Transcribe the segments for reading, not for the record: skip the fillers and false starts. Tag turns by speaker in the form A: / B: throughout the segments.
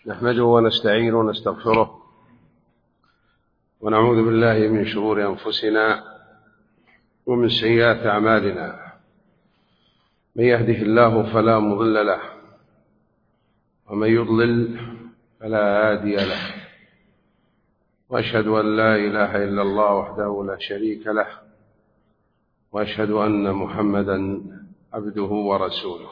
A: نحمده ونستعينه ونستغفره ونعوذ بالله من شرور أنفسنا ومن سيئات أعمالنا. من يهده الله فلا مضل له ومن يضلل فلا هادي له، وأشهد أن لا إله إلا الله وحده لا شريك له، وأشهد أن محمدا عبده ورسوله.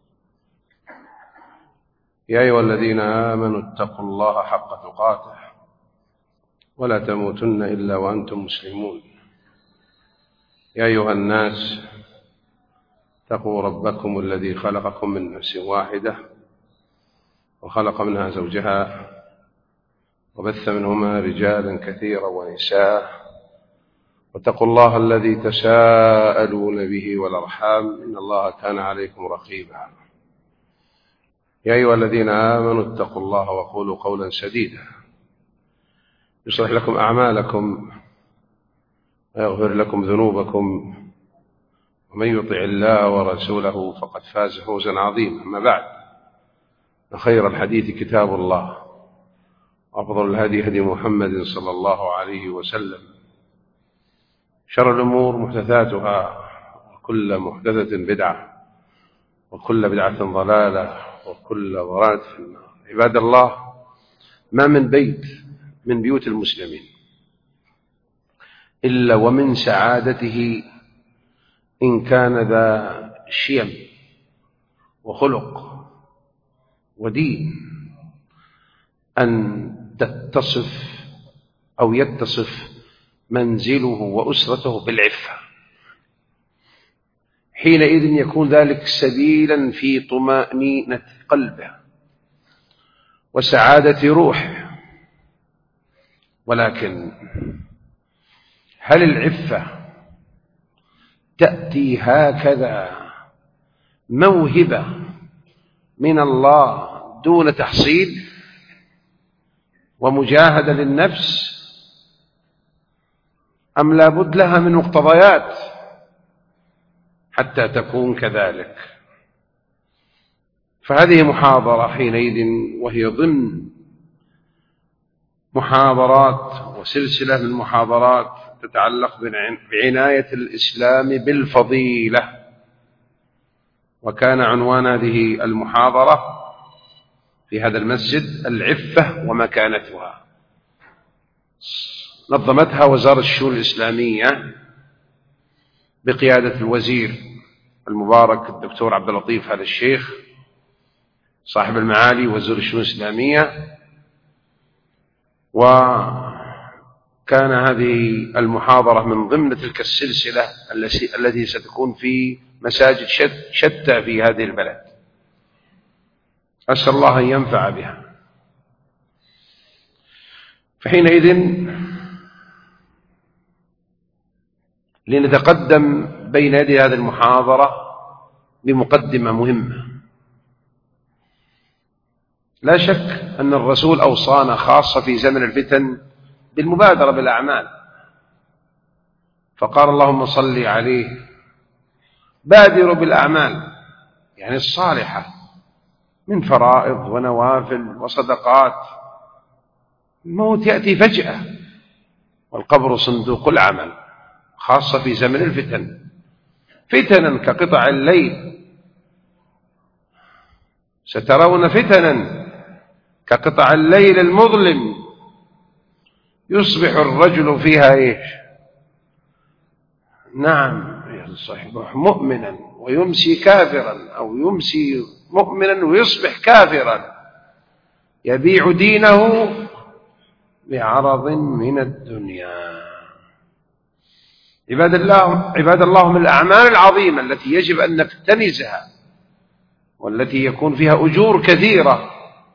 A: يا أيها الذين آمنوا اتقوا الله حق تقاته ولا تموتن إلا وأنتم مسلمون. يا أيها الناس اتقوا ربكم الذي خلقكم من نفس واحدة وخلق منها زوجها وبث منهما رجالا كثيرا ونساء، واتقوا الله الذي تساءلون به والأرحام إن الله كان عليكم رقيبا. يا أيها الذين آمنوا اتقوا الله وقولوا قولا سديدا يصلح لكم أعمالكم ويغفر لكم ذنوبكم، ومن يطع الله ورسوله فقد فاز فوزا عظيما. أما بعد، خير الحديث كتاب الله، وأفضل الهدي هدي محمد صلى الله عليه وسلم، شر الأمور محدثاتها، وكل محدثة بدعة، وكل بدعة ضلالة، وكل ضلالة في النار. عباد الله، ما من بيت من بيوت المسلمين إلا ومن سعادته إن كان ذا شيم وخلق ودين أن تتصف أو يتصف منزله وأسرته بالعفة. حينئذ يكون ذلك سبيلا في طمأنينة قلبه وسعادة روحه. ولكن هل العفة تأتي هكذا موهبة من الله دون تحصيل ومجاهدة للنفس، أم لا بد لها من مقتضيات حتى تكون كذلك؟ فهذه محاضرة حينئذ، وهي ضمن محاضرات وسلسلة من محاضرات تتعلق بعناية الإسلام بالفضيلة. وكان عنوان هذه المحاضرة في هذا المسجد العفة ومكانتها. نظمتها وزارة الشؤون الإسلامية بقيادة الوزير المبارك الدكتور عبد اللطيف آل الشيخ صاحب المعالي وزير الشؤون الإسلامية. وكان هذه المحاضرة من ضمن تلك السلسلة التي ستكون في مساجد شتى في هذه البلد. أسأل الله أن ينفع بها. فحينئذ لنتقدم بين يدي هذه المحاضرة بمقدمة مهمة. لا شك أن الرسول أوصانا خاصة في زمن الفتن بالمبادرة بالأعمال، فقال اللهم صل عليه بادروا بالأعمال، يعني الصالحة من فرائض ونوافل وصدقات. الموت يأتي فجأة والقبر صندوق العمل، خاصة في زمن الفتن، فتنا كقطع الليل. سترون فتنا كقطع الليل المظلم يصبح الرجل فيها ايش؟ نعم، يصبح مؤمنا ويمسي كافرا، أو يمسي مؤمنا ويصبح كافرا، يبيع دينه بعرض من الدنيا. عباد الله، من الأعمال العظيمة التي يجب أن نكتنزها والتي يكون فيها أجور كثيرة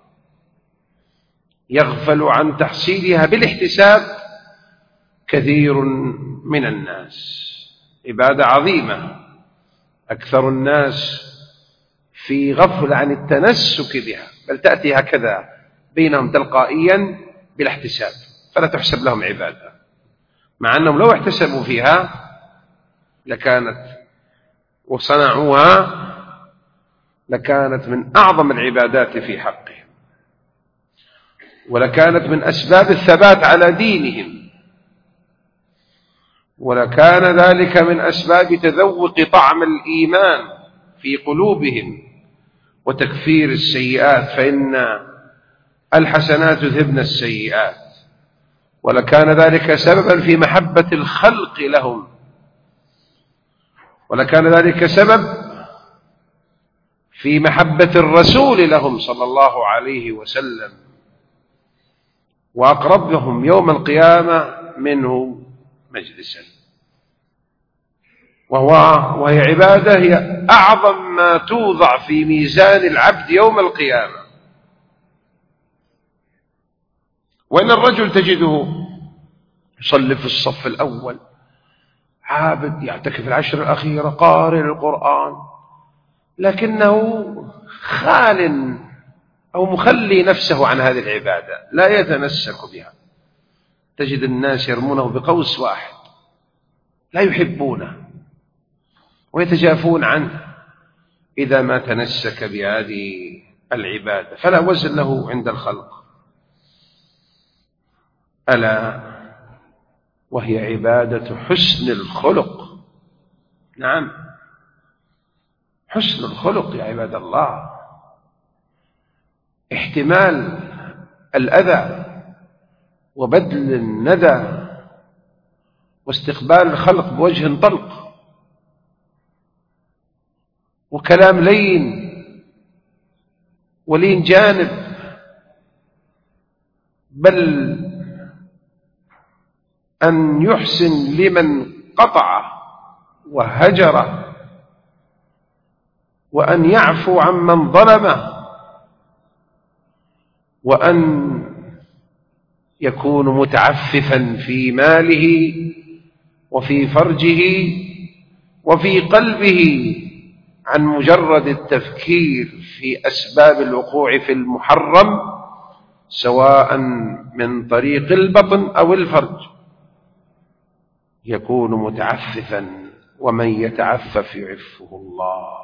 A: يغفل عن تحصيلها بالاحتساب كثير من الناس. عبادة عظيمة أكثر الناس في غفل عن التنسك بها، بل تأتي هكذا بينهم تلقائيا بلا احتساب، فلا تحسب لهم عبادة، مع أنهم لو احتسبوا فيها لكانت وصنعوها لكانت من أعظم العبادات في حقهم. ولكانت من أسباب الثبات على دينهم، ولكان ذلك من أسباب تذوق طعم الإيمان في قلوبهم وتكفير السيئات، فإن الحسنات يذهبن السيئات. ولكان ذلك سببا في محبة الخلق لهم، ولكان ذلك سبب في محبة الرسول لهم صلى الله عليه وسلم، وأقربهم يوم القيامة منه مجلسا. وهي عبادة هي أعظم ما توضع في ميزان العبد يوم القيامة. وإن الرجل تجده يصلي في الصف الأول، عابد، يعتكف العشر الأخيرة، قارئ القرآن، لكنه خال أو مخلي نفسه عن هذه العبادة، لا يتمسك بها. تجد الناس يرمونه بقوس واحد، لا يحبونه ويتجافون عنه إذا ما تمسك بهذه العبادة، فلا وزن له عند الخلق. ألا وهي عبادة حسن الخلق. نعم، حسن الخلق يا عباد الله، احتمال الأذى وبذل الندى واستقبال الخلق بوجه طلق وكلام لين ولين جانب، بل أن يحسن لمن قطع وهجر، وأن يعفو عمن ظلمه، وأن يكون متعففا في ماله وفي فرجه وفي قلبه عن مجرد التفكير في أسباب الوقوع في المحرم، سواء من طريق البطن أو الفرج. يكون متعففا، ومن يتعفف يعفه الله.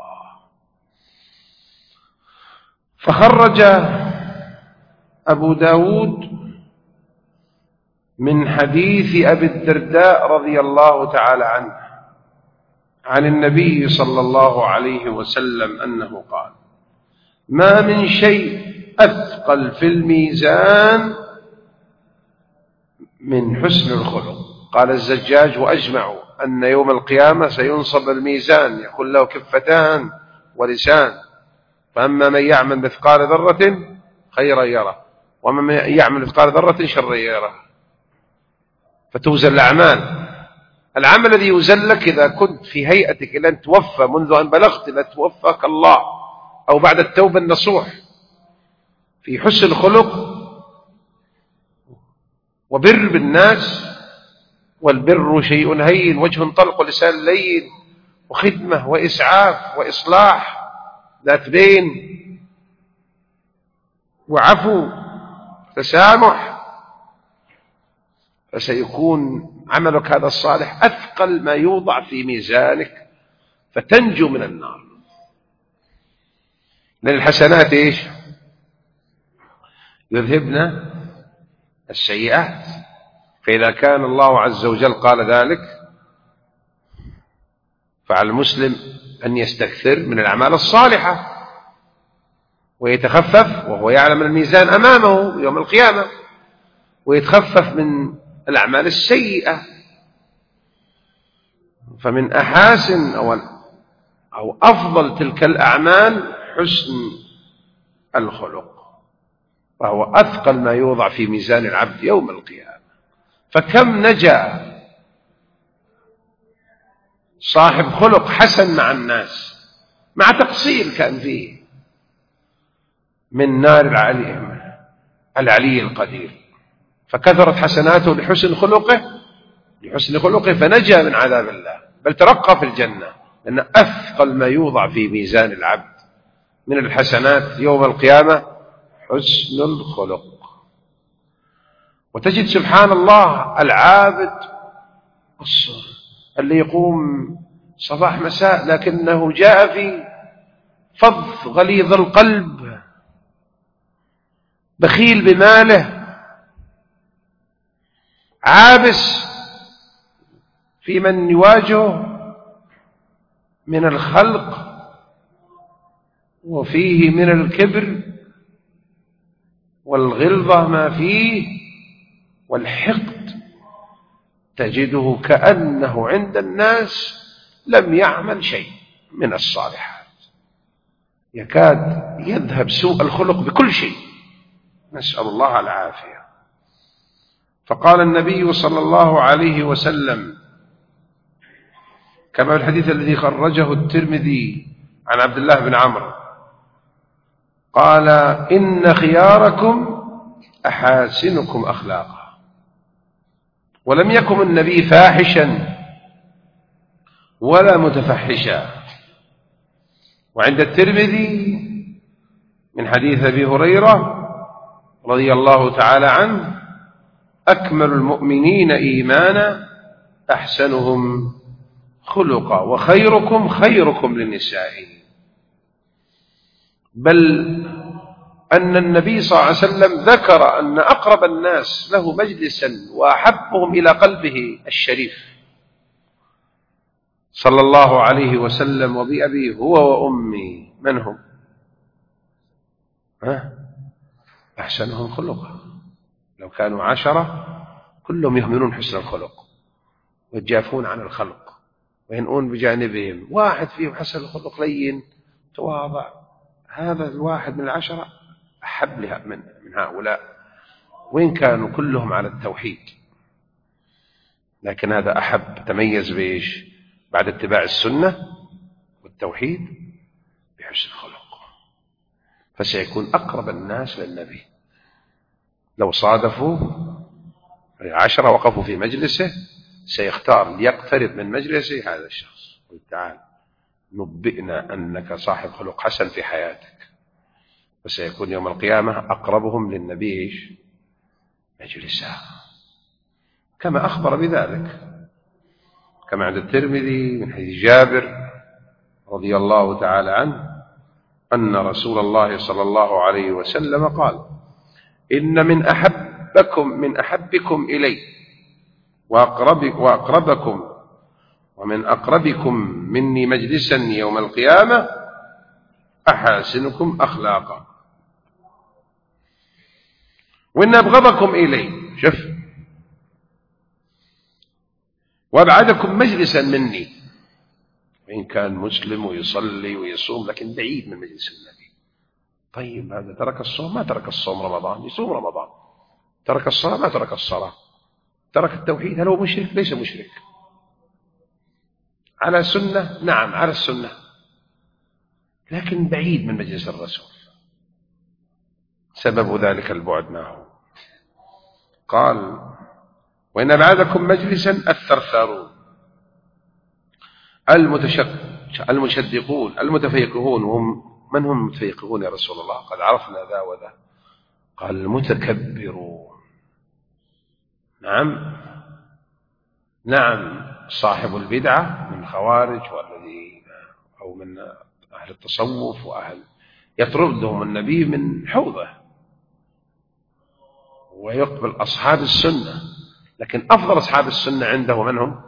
A: فخرج أبو داود من حديث أبي الدرداء رضي الله تعالى عنه عن النبي صلى الله عليه وسلم أنه قال: ما من شيء أثقل في الميزان من حسن الخلق. قال الزجاج: وأجمعوا أن يوم القيامة سينصب الميزان يكون له كفتان ولسان، فأما من يعمل مثقال ذرة خيرا يره، ومن يعمل مثقال ذرة شرا يره. فتوزن الأعمال. العمل الذي يوزن لك إذا كنت في هيئتك إلى أن توفى، منذ أن بلغت إلى توفاك الله، أو بعد التوبة النصوح، في حسن الخلق وبر بالناس. والبر شيء هين، وجه طلق ولسان لين، وخدمة وإسعاف وإصلاح ذات بين وعفو تسامح، فسيكون عملك هذا الصالح أثقل ما يوضع في ميزانك فتنجو من النار. لأن الحسنات إيش؟ يذهبن السيئات. فإذا كان الله عز وجل قال ذلك، فعلى المسلم أن يستكثر من الأعمال الصالحة ويتخفف، وهو يعلم الميزان أمامه يوم القيامة، ويتخفف من الأعمال السيئة. فمن أحاسن أو أفضل تلك الأعمال حسن الخلق، وهو أثقل ما يوضع في ميزان العبد يوم القيامة. فكم نجا صاحب خلق حسن مع الناس، مع تقصير كان فيه، من نار العلي القدير، فكثرت حسناته لحسن خلقه فنجا من عذاب الله، بل ترقى في الجنة، لأن أثقل ما يوضع في ميزان العبد من الحسنات يوم القيامة حسن الخلق. وتجد سبحان الله العابد اللي يقوم صباح مساء، لكنه جاء في فظ غليظ القلب، بخيل بماله، عابس في من يواجهه من الخلق، وفيه من الكبر والغلظة ما فيه والحقد، تجده كأنه عند الناس لم يعمل شيء من الصالحات، يكاد يذهب سوء الخلق بكل شيء، نسأل الله العافية. فقال النبي صلى الله عليه وسلم كما في الحديث الذي خرجه الترمذي عن عبد الله بن عمرو قال: إن خياركم أحاسنكم أخلاقا. ولم يكن النبي فاحشا ولا متفحشا. وعند الترمذي من حديث أبي هريرة رضي الله تعالى عنه: أكمل المؤمنين إيمانا أحسنهم خلقا وخيركم خيركم للنساء. بل أن النبي صلى الله عليه وسلم ذكر أن أقرب الناس له مجلسا وأحبهم إلى قلبه الشريف صلى الله عليه وسلم: وبأبي هو وأمي. من هم؟ أحسنهم خلقا. لو كانوا 10 كلهم يهملون حسن الخلق ويتجافون عن الخلق وينؤون بجانبهم، واحد فيهم حسن الخلق لين تواضع، هذا الواحد من 10 أحب لها من هؤلاء، وإن كانوا كلهم على التوحيد، لكن هذا أحب، تميز بإيش؟ بعد اتباع السنة والتوحيد بحسن الخلق، فسيكون أقرب الناس للنبي. لو صادفوا 10 وقفوا في مجلسه سيختار ليقترب من مجلسه هذا الشخص. قل: تعال نبئنا أنك صاحب خلق حسن في حياتك. وسيكون يوم القيامة أقربهم للنبي مجلسا، كما أخبر بذلك كما عند الترمذي من حديث جابر رضي الله تعالى عنه أن رسول الله صلى الله عليه وسلم قال: إن من أحبكم إلي وأقربكم ومن أقربكم مني مجلسا يوم القيامة أحاسنكم أخلاقا، وإن أبغضكم إلي وأبعدكم مجلسا مني، وإن كان مسلم ويصلي ويصوم لكن بعيد من مجلس النبي. طيب هذا ترك الصوم ما ترك الصوم رمضان، يصوم رمضان، ترك الصلاة ما ترك الصلاة، ترك التوحيد، هل هو مشرك؟ ليس مشرك. على سنة، نعم على السنة، لكن بعيد من مجلس الرسول. سبب ذلك البعد ما هو؟ قال: وإن أبعدكم مجلسا الثرثارون المشدقون المتفيقهون. وهم من هم المتفيقهون يا رسول الله؟ قد عرفنا ذا وذا. قال: المتكبرون. نعم صاحب البدعة من خوارج والذي أو من أهل التصوف وأهل يطردهم النبي من حوضه ويقبل أصحاب السنة، لكن أفضل أصحاب السنة عنده من هم؟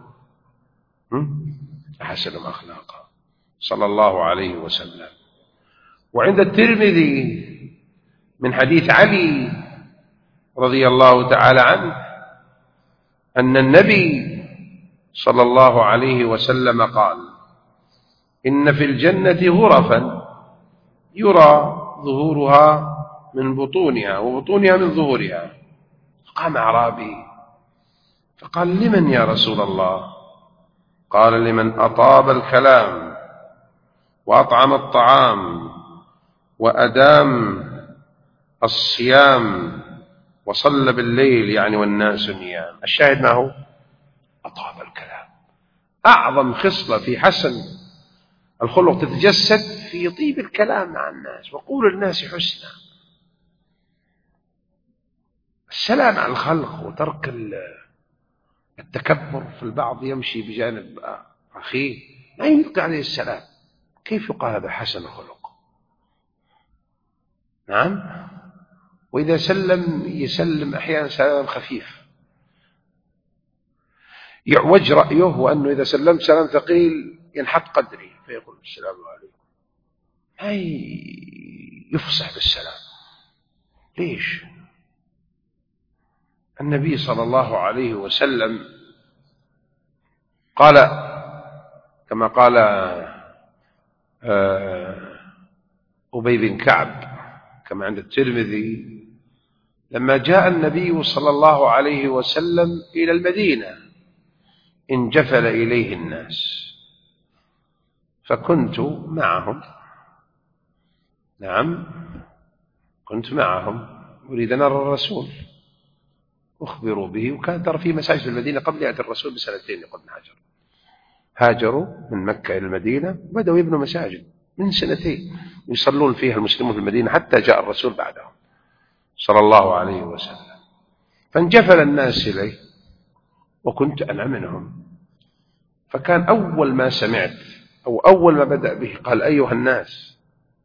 A: أحسنهم أخلاقا صلى الله عليه وسلم. وعند الترمذي من حديث علي رضي الله تعالى عنه أن النبي صلى الله عليه وسلم قال: إن في الجنة غرفا يرى ظهورها من بطونها وبطونها من ظهورها. قام أعرابي فقال: لمن يا رسول الله؟ قال: لمن أطاب الكلام وأطعم الطعام وأدام الصيام وصلى بالليل، يعني والناس نيام. الشاهد ما هو؟ أطاب الكلام. أعظم خصلة في حسن الخلق تتجسد في طيب الكلام مع الناس وقول الناس حسنا. السلام على الخلق وترك التكبر. في البعض يمشي بجانب أخيه لا يلقي عليه السلام، كيف يقال هذا حسن الخلق؟ نعم. وإذا سلم يسلم أحيانا سلام خفيف، يعوج رأيه، وأنه إذا سلمت سلام ثقيل ينحط قدري فيقول السلام عليكم، أي يفصح بالسلام. ليش؟ النبي صلى الله عليه وسلم قال كما قال أبي بن كعب كما عند الترمذي: لما جاء النبي صلى الله عليه وسلم إلى المدينة انجفل إليه الناس، فكنت معهم. نعم، كنت معهم أريد أن أرى الرسول أخبروا به. وكان ترى في مساجد المدينة قبل يأتي الرسول بسنتين، يقول ابن حجر، هاجروا من مكة إلى المدينة وبدأوا يبنوا مساجد من سنتين يصلون فيها المسلمون في المدينة حتى جاء الرسول بعدهم صلى الله عليه وسلم. فانجفل الناس إليه وكنت أنا منهم. فكان أول ما سمعت أو أول ما بدأ به قال: أيها الناس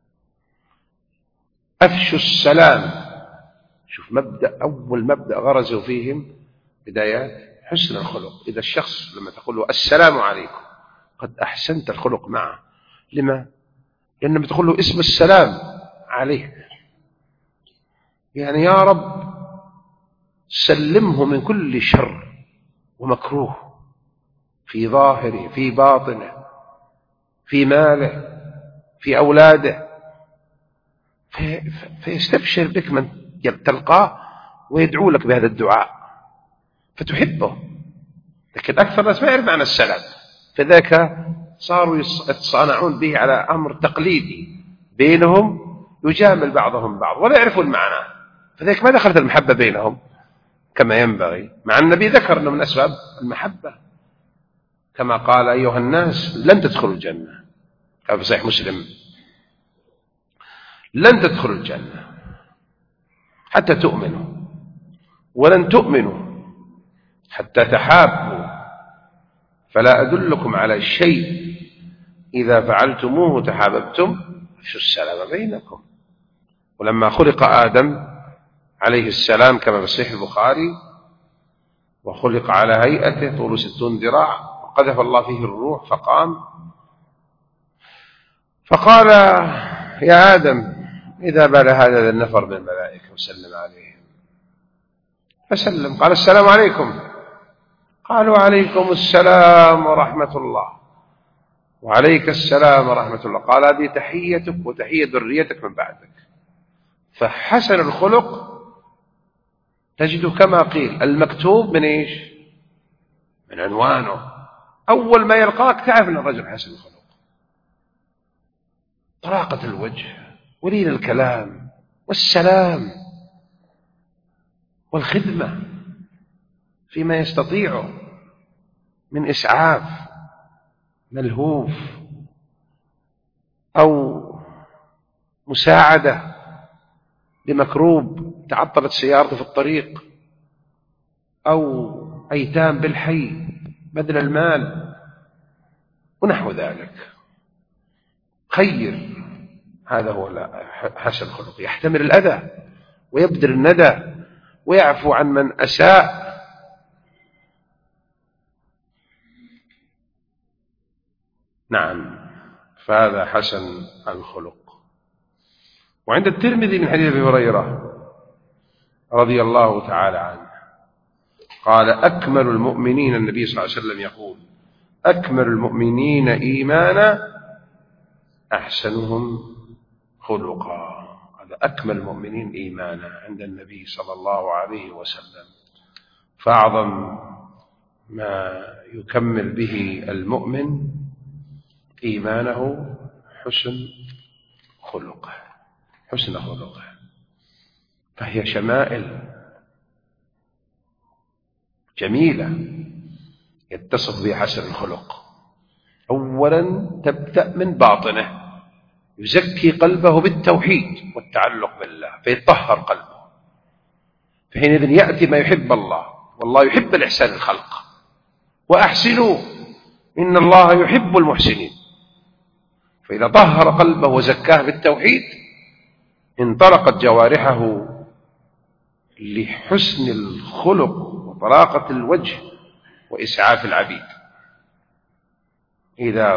A: أفشوا السلام. شوف أول مبدأ غرزوا فيهم بدايات حسن الخلق. إذا الشخص لما تقول له السلام عليكم قد أحسنت الخلق معه. لما؟ لأنما تقول له اسم السلام عليك، يعني يا رب سلمه من كل شر ومكروه في ظاهره في باطنه في ماله في أولاده، فيستبشر بك من تلقاه ويدعو لك بهذا الدعاء فتحبه. لكن أكثر الناس ما يعرف معنى السلام، فذاك صاروا يتصانعون به على أمر تقليدي بينهم، يجامل بعضهم بعض ولا يعرفون المعنى، فذاك ما دخلت المحبة بينهم كما ينبغي. مع النبي ذكر أنه من أسباب المحبة كما قال: أيها الناس لن تدخلوا الجنة، في صحيح مسلم: لن تدخلوا الجنة حتى تؤمنوا، ولن تؤمنوا حتى تحابوا، فلا أدلكم على شيء إذا فعلتموه تحاببتم، افشوا السلام بينكم. ولما خلق آدم عليه السلام كما في صحيح البخاري: وخلق على هيئته طول 60 ذراع، وقذف الله فيه الروح فقام، فقال: يا آدم إذا بال هذا النفر من الملائكة وسلم عليهم، فسلم، قال: السلام عليكم. قالوا: عليكم السلام ورحمة الله. وعليك السلام ورحمة الله. قال: هذه تحيتك وتحية ذريتك من بعدك. فحسن الخلق تجده كما قيل المكتوب من إيش؟ من عنوانه. أول ما يلقاك تعرف أن الرجل حسن الخلق. طلاقة الوجه ولين الكلام والسلام والخدمة فيما يستطيعه من إسعاف ملهوف أو مساعدة لمكروب تعطلت سيارته في الطريق، أو أيتام بالحي بذل المال ونحو ذلك. خير، هذا هو حسن الخلق، يحتمل الأذى ويبذل الندى ويعفو عن من أساء. نعم، فهذا حسن الخلق. وعند الترمذي من حديث أبي هريرة رضي الله تعالى عنه قال: أكمل المؤمنين، النبي صلى الله عليه وسلم يقول: أكمل المؤمنين إيمانا أحسنهم خلقا. هذا أكمل المؤمنين إيمانا عند النبي صلى الله عليه وسلم. فأعظم ما يكمل به المؤمن إيمانه حسن خلقه، حسن خلقه. فهي شمائل جميلة يتصف بها حسن الخلق. أولا تبدأ من باطنه، يزكي قلبه بالتوحيد والتعلق بالله فيطهر قلبه، فحينئذ يأتي ما يحب الله، والله يحب الإحسان الخلق، وأحسنوا إن الله يحب المحسنين. فإذا طهر قلبه وزكاه بالتوحيد انطلقت جوارحه لحسن الخلق وطلاقة الوجه وإسعاف العبيد. إذا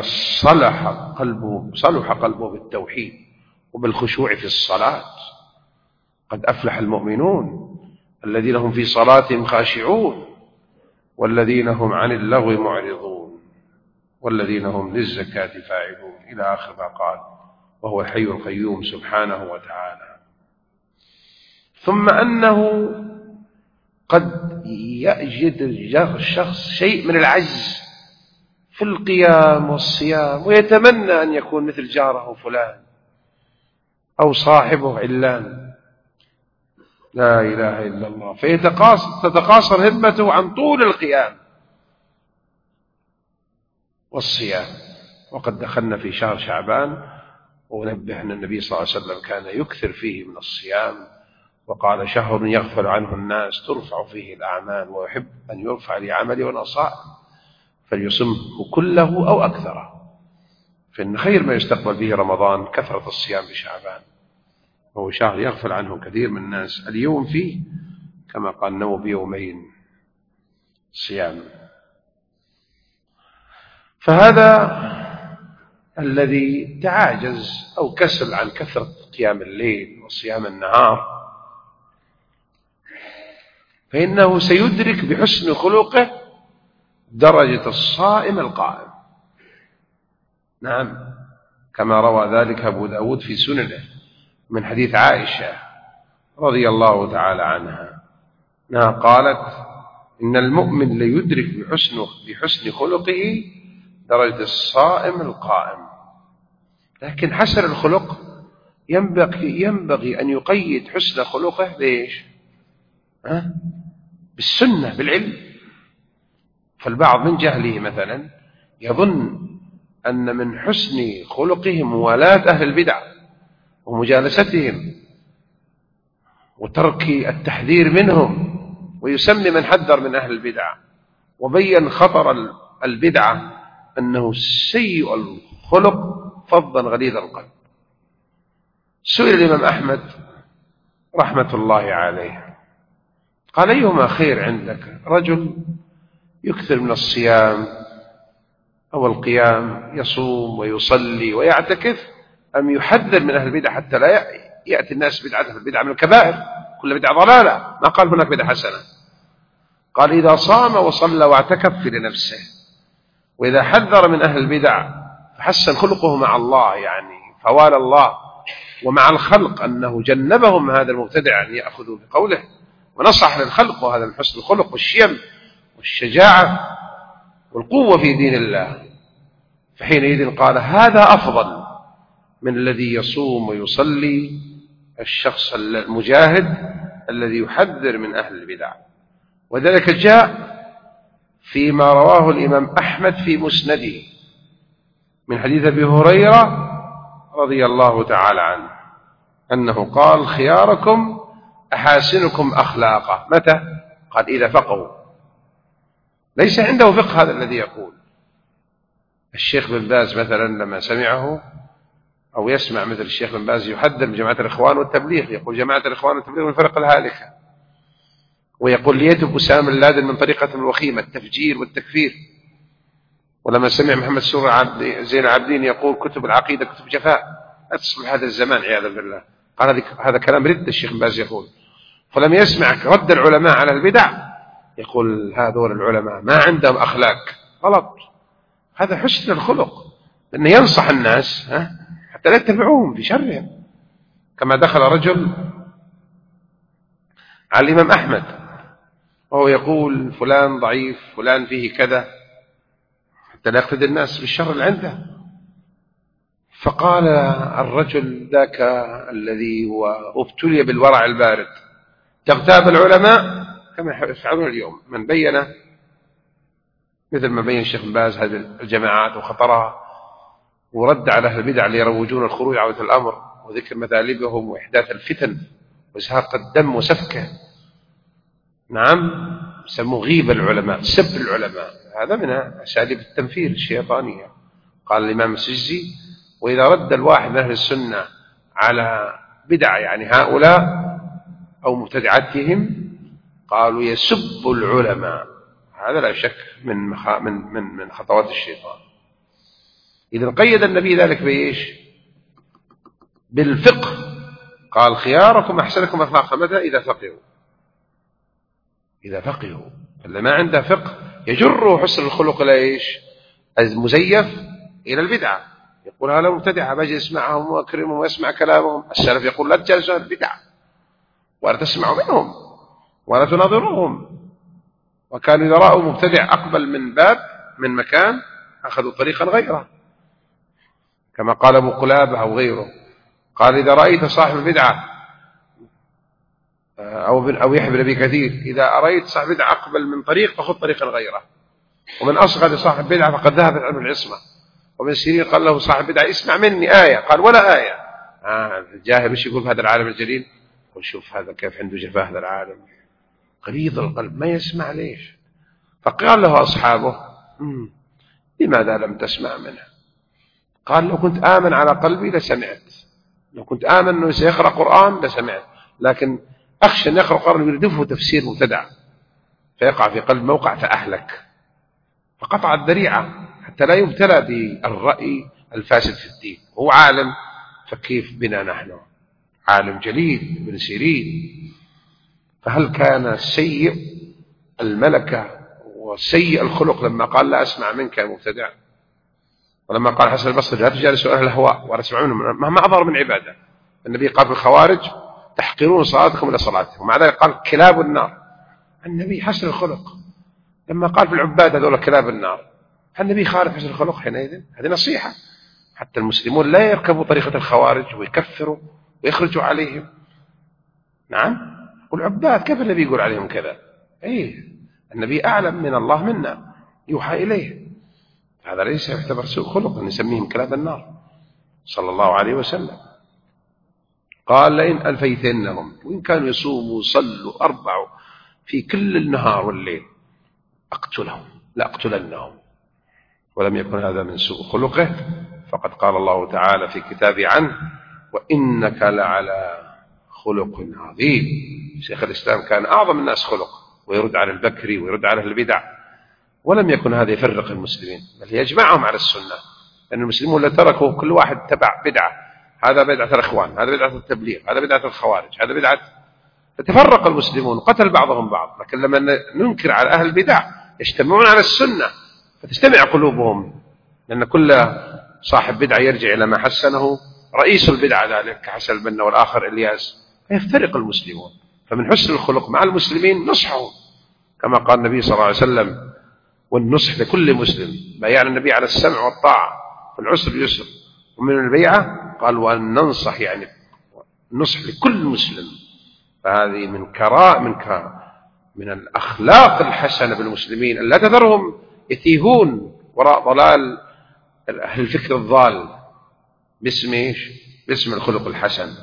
A: صلح قلبه بالتوحيد وبالخشوع في الصلاة، قد أفلح المؤمنون الذين هم في صلاتهم خاشعون والذين هم عن اللغو معرضون والذين هم للزكاة فاعلون، إلى آخر ما قال، وهو الحي القيوم سبحانه وتعالى. ثم أنه قد يجد الشخص شيء من العجز في القيام والصيام، ويتمنى أن يكون مثل جاره فلان أو صاحبه علان، لا إله إلا الله، فتتقاصر همته عن طول القيام والصيام. وقد دخلنا في شهر شعبان، ونبه أن النبي صلى الله عليه وسلم كان يكثر فيه من الصيام، وقال: شهر يغفل عنه الناس ترفع فيه الأعمال، ويحب أن يرفع لعمله ونصائح فليصمه كله أو أكثره، فإن خير ما يستقبل به رمضان كثرة الصيام بشعبان، وهو شهر يغفل عنه كثير من الناس اليوم فيه، كما قال نوى بيومين صيام. فهذا الذي تعاجز أو كسل عن كثرة قيام الليل وصيام النهار، فإنه سيدرك بحسن خلقه درجة الصائم القائم. نعم، كما روى ذلك أبو داود في سننه من حديث عائشة رضي الله تعالى عنها أنها قالت: إن المؤمن ليدرك بحسن خلقه درجة الصائم القائم. لكن حسن الخلق ينبغي أن يقيد حسن خلقه بإيش؟ بالسنة، بالعلم. فالبعض من جهله مثلا يظن أن من حسن خلقهم موالاة أهل البدع ومجالستهم وترك التحذير منهم، ويسمي من حذر من أهل البدع وبين خطر البدعة أنه سيء الخلق فظا غليظ القلب. سئل الإمام أحمد رحمة الله عليه قال: أيهما خير عندك، رجل يكثر من الصيام أو القيام، يصوم ويصلي ويعتكف، أم يحذر من أهل البدع حتى لا يأتي الناس بدعته؟ البدعة من الكبائر، كل بدعة ضلالة، ما قال هناك بدعة حسنة. قال: إذا صام وصلى واعتكف لنفسه، وإذا حذر من أهل البدع فحسن خلقه مع الله، يعني فوال الله ومع الخلق أنه جنبهم هذا المبتدع أن يأخذوا بقوله، ونصح للخلق، وهذا من حسن الخلق والشيم والشجاعة والقوة في دين الله. فحينئذ قال: هذا أفضل من الذي يصوم ويصلي، الشخص المجاهد الذي يحذر من أهل البدع. وذلك جاء فيما رواه الإمام أحمد في مسنده من حديث أبي هريرة رضي الله تعالى عنه أنه قال: خياركم أحاسنكم أخلاقا. متى؟ قال: إذا فقهوا. ليس عنده فقه هذا الذي يقول. الشيخ بن باز مثلا لما سمعه أو يسمع مثل الشيخ بن باز يحذر من جماعة الإخوان والتبليغ، يقول: جماعة الإخوان والتبليغ من الفرق الهالكة، ويقول: ليتب أسامة بن لادن من طريقة الوخيمة، التفجير والتكفير. ولما سمع محمد سور زين العابدين يقول: كتب العقيدة كتب جفاء، لا تصلح هذا الزمان عياذا بالله، قال: هذا كلام رد. الشيخ بن باز يقول. فلم يسمع رد العلماء على البدع، يقول: هذول العلماء ما عندهم أخلاق. غلط، هذا حسن الخلق، لأنه ينصح الناس حتى لا يتبعوهم في شرهم. كما دخل رجل على الإمام أحمد وهو يقول: فلان ضعيف، فلان فيه كذا، حتى لا يقتدي الناس بالشر اللي عنده. فقال الرجل ذاك الذي هو ابتلي بالورع البارد: تغتاب العلماء كما يفعلون اليوم. من بين مثل ما بين الشيخ بن باز هذه الجماعات وخطرها، ورد على أهل البدع اللي يروجون الخروج عودة الأمر وذكر مثالبهم وإحداث الفتن وإزهاق الدم وسفكه. نعم، سموه غيبة العلماء، سب العلماء، هذا من أساليب التنفير الشيطانية. قال الإمام السجزي: وإذا رد الواحد من أهل السنة على بدع يعني هؤلاء أو مبتدعتهم، قالوا: يسب العلماء، هذا لا شك من خطوات الشيطان. إذا قيد النبي ذلك بإيش؟ بالفقه. قال خياركم أحسنكم أخلاقا متى؟ إذا فقهوا. فاللي ما عنده فقه يجر حسن الخلق إلى إيش؟ المزيف إلى البدعة. يقول هذا مبتدع، بجي اسمعهم وأكرمهم وأسمع كلامهم. السلف يقول لا تجلسوا البدع ولا تسمعوا منهم ولا تناظروهم. وكانوا إذا رأوا مبتدع أقبل من مكان أخذوا طريقا غيره، كما قال أبو قلابة أو غيره، قال إذا رأيت صاحب بدعة أو يحيى بن أبي كثير، إذا رأيت صاحب بدعة أقبل من طريق فخذ طريقا غيره، ومن أصغى لصاحب بدعة فقد ذهبت عنه العصمة. ومن سيرين قال له صاحب بدعة اسمع مني آية، قال ولا آية. الجاهل مش يقول في هذا العالم الجليل، قل شوف هذا كيف عنده جفاء هذا العالم، غليظ القلب ما يسمع ليش. فقال له أصحابه لماذا لم تسمع منه؟ قال لو كنت آمن على قلبي لسمعت، لو كنت آمن أنه سيقرأ قرآن لسمعت، لكن أخشى أن يقرأ قرآن يردفه تفسير مبتدع فيقع في قلب موقع فأهلك. فقطع الذريعة حتى لا يبتلى بالرأي الفاسد في الدين. هو عالم، فكيف بنا نحن؟ عالم جليل ابن سيرين. فهل كان سيء الملكة وسيء الخلق لما قال لا أسمع منك يا مبتدع؟ ولما قال حسن البصري لا تجالسوا أهل الهواء ولا تسمعوا منهم مهما أظهر من عبادة. النبي قال في الخوارج تحقرون صلاتكم إلى صلاتهم، ومع ذلك قال كلاب النار. النبي حسن الخلق. لما قال في العباد هذول كلاب النار، النبي خالف حسن الخلق حينئذ. هذه نصيحة حتى المسلمون لا يركبوا طريقة الخوارج ويكفروا ويخرجوا عليهم. نعم، والعباد كيف النبي يقول عليهم كذا؟ النبي أعلم من الله منا، يوحى إليه. هذا ليس يعتبر سوء خلق أن نسميهم كلاب النار صلى الله عليه وسلم. قال لئن ألفيتنهم، وإن كانوا يصوموا ويصلوا أربعوا في كل النهار والليل لأقتلنهم. ولم يكن هذا من سوء خلقه، فقد قال الله تعالى في كتابه عنه وإنك لعلى خلق عظيم. شيخ الإسلام كان أعظم الناس خلق، ويرد على البكري ويرد على البدع، ولم يكن هذا يفرق المسلمين بل يجمعهم على السنة. لأن المسلمون لا تركوا كل واحد تبع بدعة، هذا بدعة الإخوان، هذا بدعة التبليغ، هذا بدعة الخوارج، هذا بدعة، فتفرق المسلمون وقتل بعضهم بعض. لكن لما ننكر على أهل البدع يجتمعون على السنة فتجتمع قلوبهم، لأن كل صاحب بدعة يرجع إلى ما حسنه رئيس البدعة ذلك كحسن البنا والآخر إلياس، فيفترق المسلمون. فمن حسن الخلق مع المسلمين نصحهم، كما قال النبي صلى الله عليه وسلم والنصح لكل مسلم. بايعنا النبي على السمع والطاعة والعسر يسر، ومن البيعة قال وأن ننصح، يعني النصح لكل مسلم. فهذه من الأخلاق الحسنة بالمسلمين، أن لا تذرهم يتيهون وراء ضلال أهل الفكر الضال باسم إيش؟ باسم الخلق الحسن.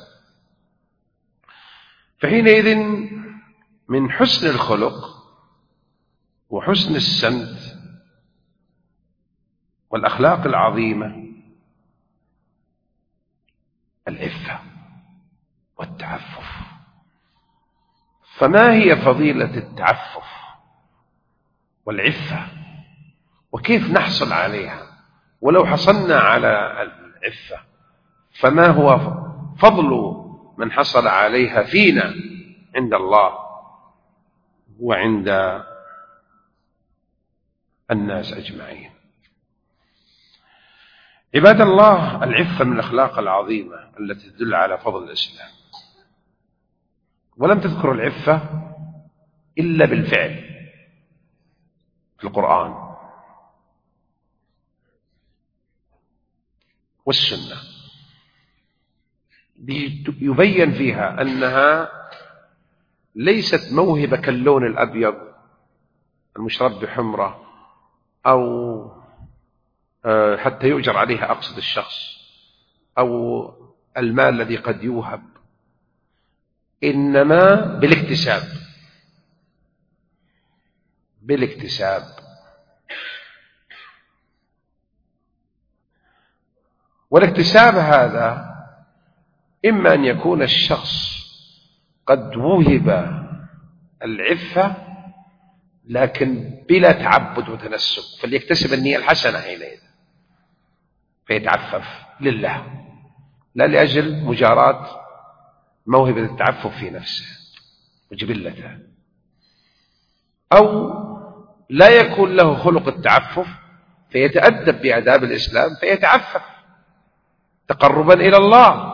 A: فحينئذ من حسن الخلق وحسن السمت والأخلاق العظيمة العفة والتعفف. فما هي فضيلة التعفف والعفة؟ وكيف نحصل عليها؟ ولو حصلنا على العفة فما هو فضل من حصل عليها فينا عند الله وعند الناس أجمعين؟ عباد الله، العفة من الأخلاق العظيمة التي تدل على فضل الإسلام. ولم تذكر العفة إلا بالفعل في القرآن والسنة، يبين فيها أنها ليست موهبة كاللون الأبيض المشرب بحمرة أو حتى يؤجر عليها أقصد الشخص، أو المال الذي قد يوهب، إنما بالاكتساب. والاكتساب هذا إما أن يكون الشخص قد وهب العفة لكن بلا تعبد وتنسك، فليكتسب النية الحسنة حينئذ فيتعفف لله، لا لأجل مجاراة موهبة التعفف في نفسه وجبلته، أو لا يكون له خلق التعفف فيتأدب بآداب الإسلام فيتعفف تقربا إلى الله.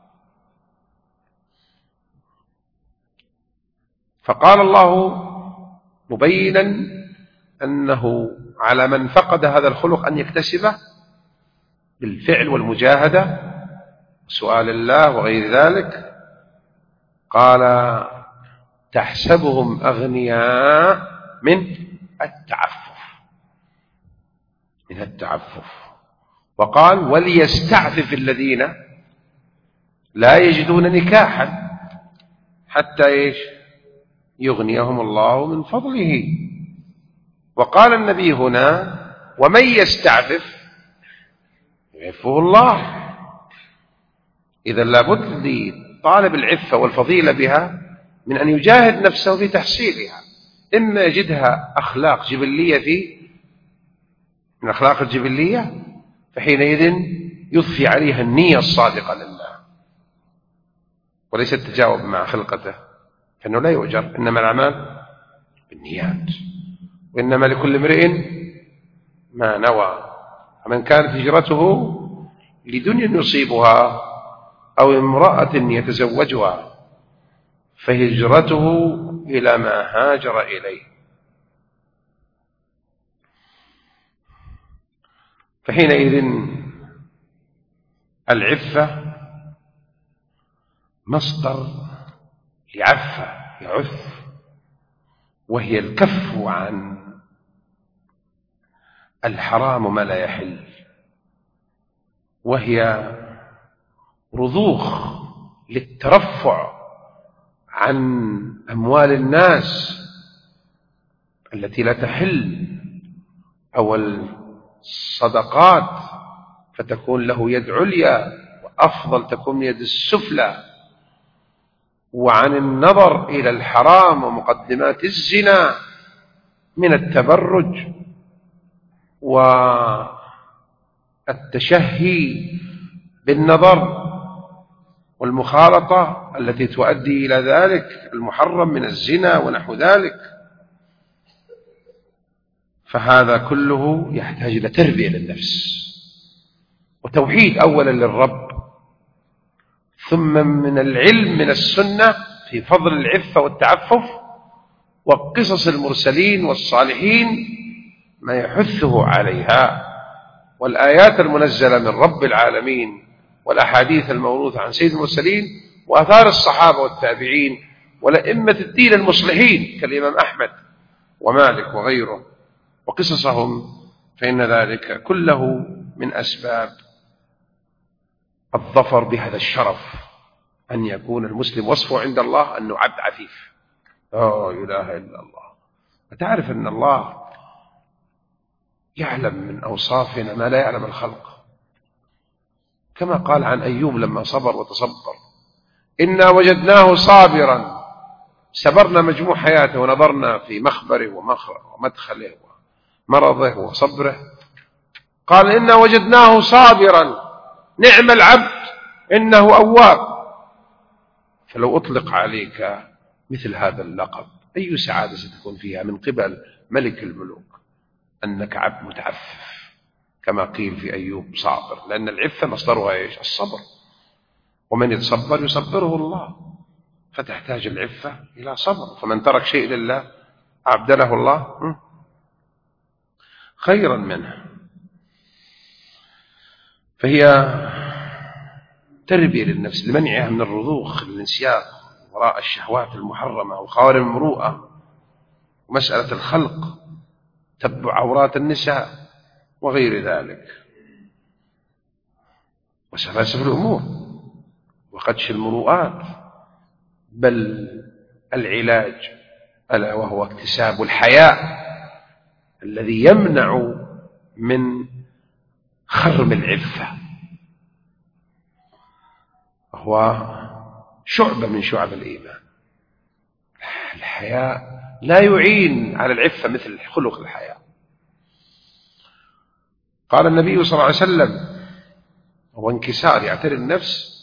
A: فقال الله مبينا أنه على من فقد هذا الخلق أن يكتسبه بالفعل والمجاهدة سؤال الله وغير ذلك. قال تحسبهم أغنياء من التعفف، وقال وليستعفف الذين لا يجدون نكاحا حتى يغنيهم الله من فضله. وقال النبي هنا ومن يستعفف يعفه الله. إذا لابد لطالب العفة والفضيلة بها من أن يجاهد نفسه في تحصيلها، إما يجدها أخلاق جبلية من أخلاق الجبلية فحينئذ يضفي عليها النية الصادقة لله وليس التجاوب مع خلقته، فإنه لا يؤجر، إنما الأعمال بالنيات وإنما لكل امرئ ما نوى. فمن كانت هجرته لدنيا يصيبها أو امرأة يتزوجها فهجرته إلى ما هاجر إليه. فحينئذ العفة مصدر لعفة يعف، وهي الكف عن الحرام ما لا يحل، وهي رضوخ للترفع عن أموال الناس التي لا تحل أو الصدقات فتكون له يد عليا وأفضل تكون يد السفلى، وعن النظر إلى الحرام ومقدمات الزنا من التبرج والتشهي بالنظر والمخالطة التي تؤدي إلى ذلك المحرم من الزنا ونحو ذلك. فهذا كله يحتاج إلى تربية للنفس وتوحيد أولا للرب، ثم من العلم من السنة في فضل العفة والتعفف وقصص المرسلين والصالحين ما يحثه عليها، والآيات المنزلة من رب العالمين والأحاديث الموروثة عن سيد المرسلين وآثار الصحابة والتابعين ولأئمة الدين المصلحين كالإمام أحمد ومالك وغيره وقصصهم، فإن ذلك كله من أسباب الظفر بهذا الشرف أن يكون المسلم وصفه عند الله أنه عبد عفيف. لا إله إلا الله. وتعرف أن الله يعلم من أوصافنا ما لا يعلم الخلق، كما قال عن أيوب لما صبر وتصبر إنا وجدناه صابرا، سبرنا مجموع حياته ونظرنا في مخبره ومدخله ومرضه وصبره، قال إنا وجدناه صابرا نعم العبد إنه أواب. فلو أطلق عليك مثل هذا اللقب أي سعادة ستكون فيها من قبل ملك الملوك أنك عبد متعفف، كما قيل في أيوب صابر، لأن العفة مصدرها إيش؟ الصبر، ومن يتصبر يصبره الله، فتحتاج العفة إلى صبر. فمن ترك شيء لله أبدله الله خيرا منه. فهي تربية للنفس لمنعها من الرضوخ الانسياق وراء الشهوات المحرمة وخوارم المروءة ومسألة الخلق، تبع عورات النساء وغير ذلك، وسفاسف الأمور وقدش المروءات، بل العلاج ألا وهو اكتساب الحياء الذي يمنع من خرم العفة، وهو شعبة من شعب الإيمان. الحياء لا يعين على العفة مثل خلق الحياء. قال النبي صلى الله عليه وسلم: هو انكسار يعتري النفس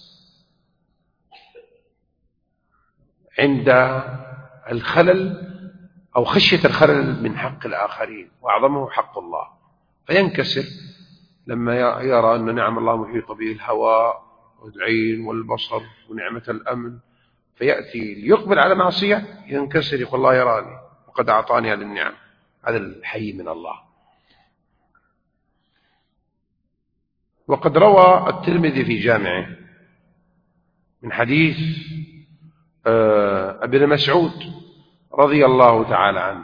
A: عند الخلل أو خشية الخلل من حق الآخرين، وأعظمه حق الله، فينكسر لما يرى أن نعم الله محيطة به، الهواء والعين والبصر ونعمة الأمن، فيأتي ليقبل على معصية ينكسر، يقول الله يراني وقد أعطاني هذه النعم. هذا الحي من الله. وقد روى الترمذي في جامعه من حديث ابن مسعود رضي الله تعالى عنه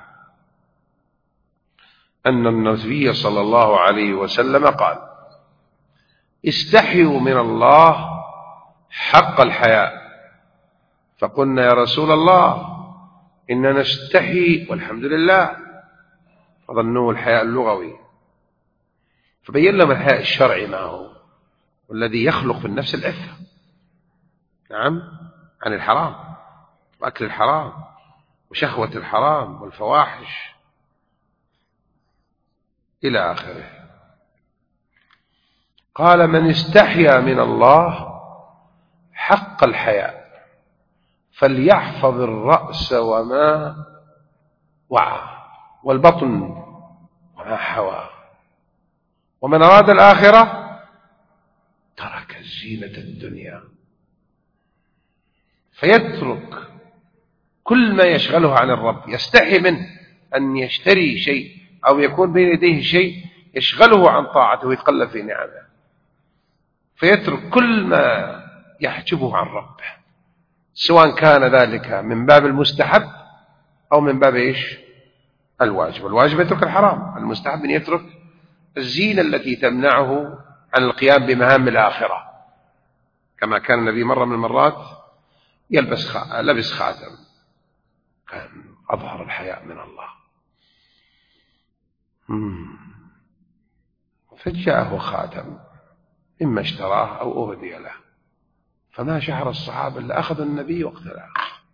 A: أن النبي صلى الله عليه وسلم قال: استحيوا من الله حق الحياء. فقلنا: يا رسول الله إننا نستحي والحمد لله. فظنوه الحياء اللغوي، فبين لهم الحياء الشرعي ما هو، والذي يخلق في النفس العفة، نعم، عن الحرام وأكل الحرام وشهوة الحرام والفواحش إلى آخره. قال: من استحيا من الله حق الحياء فليحفظ الرأس وما وعى، والبطن وما حوى، ومن أراد الآخرة ترك زينة الدنيا. فيترك كل ما يشغله عن الرب، يستحي منه أن يشتري شيء أو يكون بين يديه شيء يشغله عن طاعته ويتقلب في نعمه، فيترك كل ما يحجبه عن ربه، سواء كان ذلك من باب المستحب أو من باب إيش؟ الواجب. الواجب يترك الحرام، المستحب أن يترك الزينة التي تمنعه عن القيام بمهام الآخرة، كما كان النبي مرة من المرات لبس خاتم، كان أظهر الحياء من الله. فجاءه خاتم إما اشتراه أو أهدي له، فما شعر الصحابة إلا أخذ النبي واقتلعه: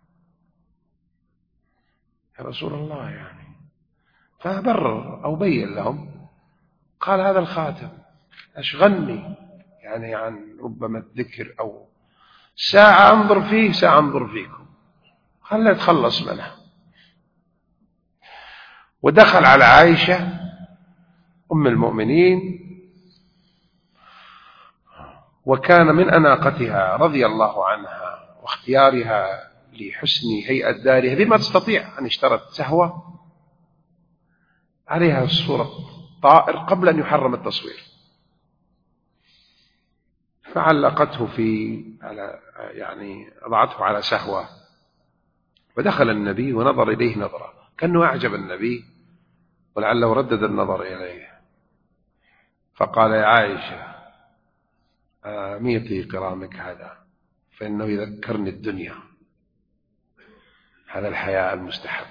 A: يا رسول الله يعني. فبرر أو بين لهم، قال: هذا الخاتم أشغلني يعني عن ربما الذكر، أو ساعة أنظر فيه ساعة أنظر فيكم، خلنا يتخلص منه. ودخل على عائشة أم المؤمنين، وكان من أناقتها رضي الله عنها واختيارها لحسن هيئة دارها بما تستطيع أن اشترت سهوة عليها صورة طائر قبل أن يحرم التصوير، فعلقته أضعته على سهوة. ودخل النبي ونظر إليه نظرة كأنه أعجب النبي، ولعله ردد النظر إليه، فقال: يا عائشة ميطي قرامك هذا، فإنه يذكرني الدنيا. هذا الحياء المستحب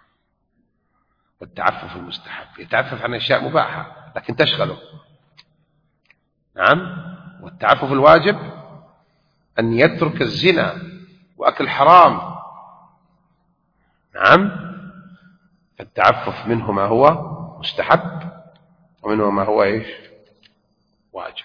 A: والتعفف المستحب، يتعفف عن أشياء مباحة لكن تشغله، نعم. والتعفف الواجب أن يترك الزنا وأكل حرام، نعم. فالتعفف منه ما هو مستحب ومنه ما هو إيش؟ واجب.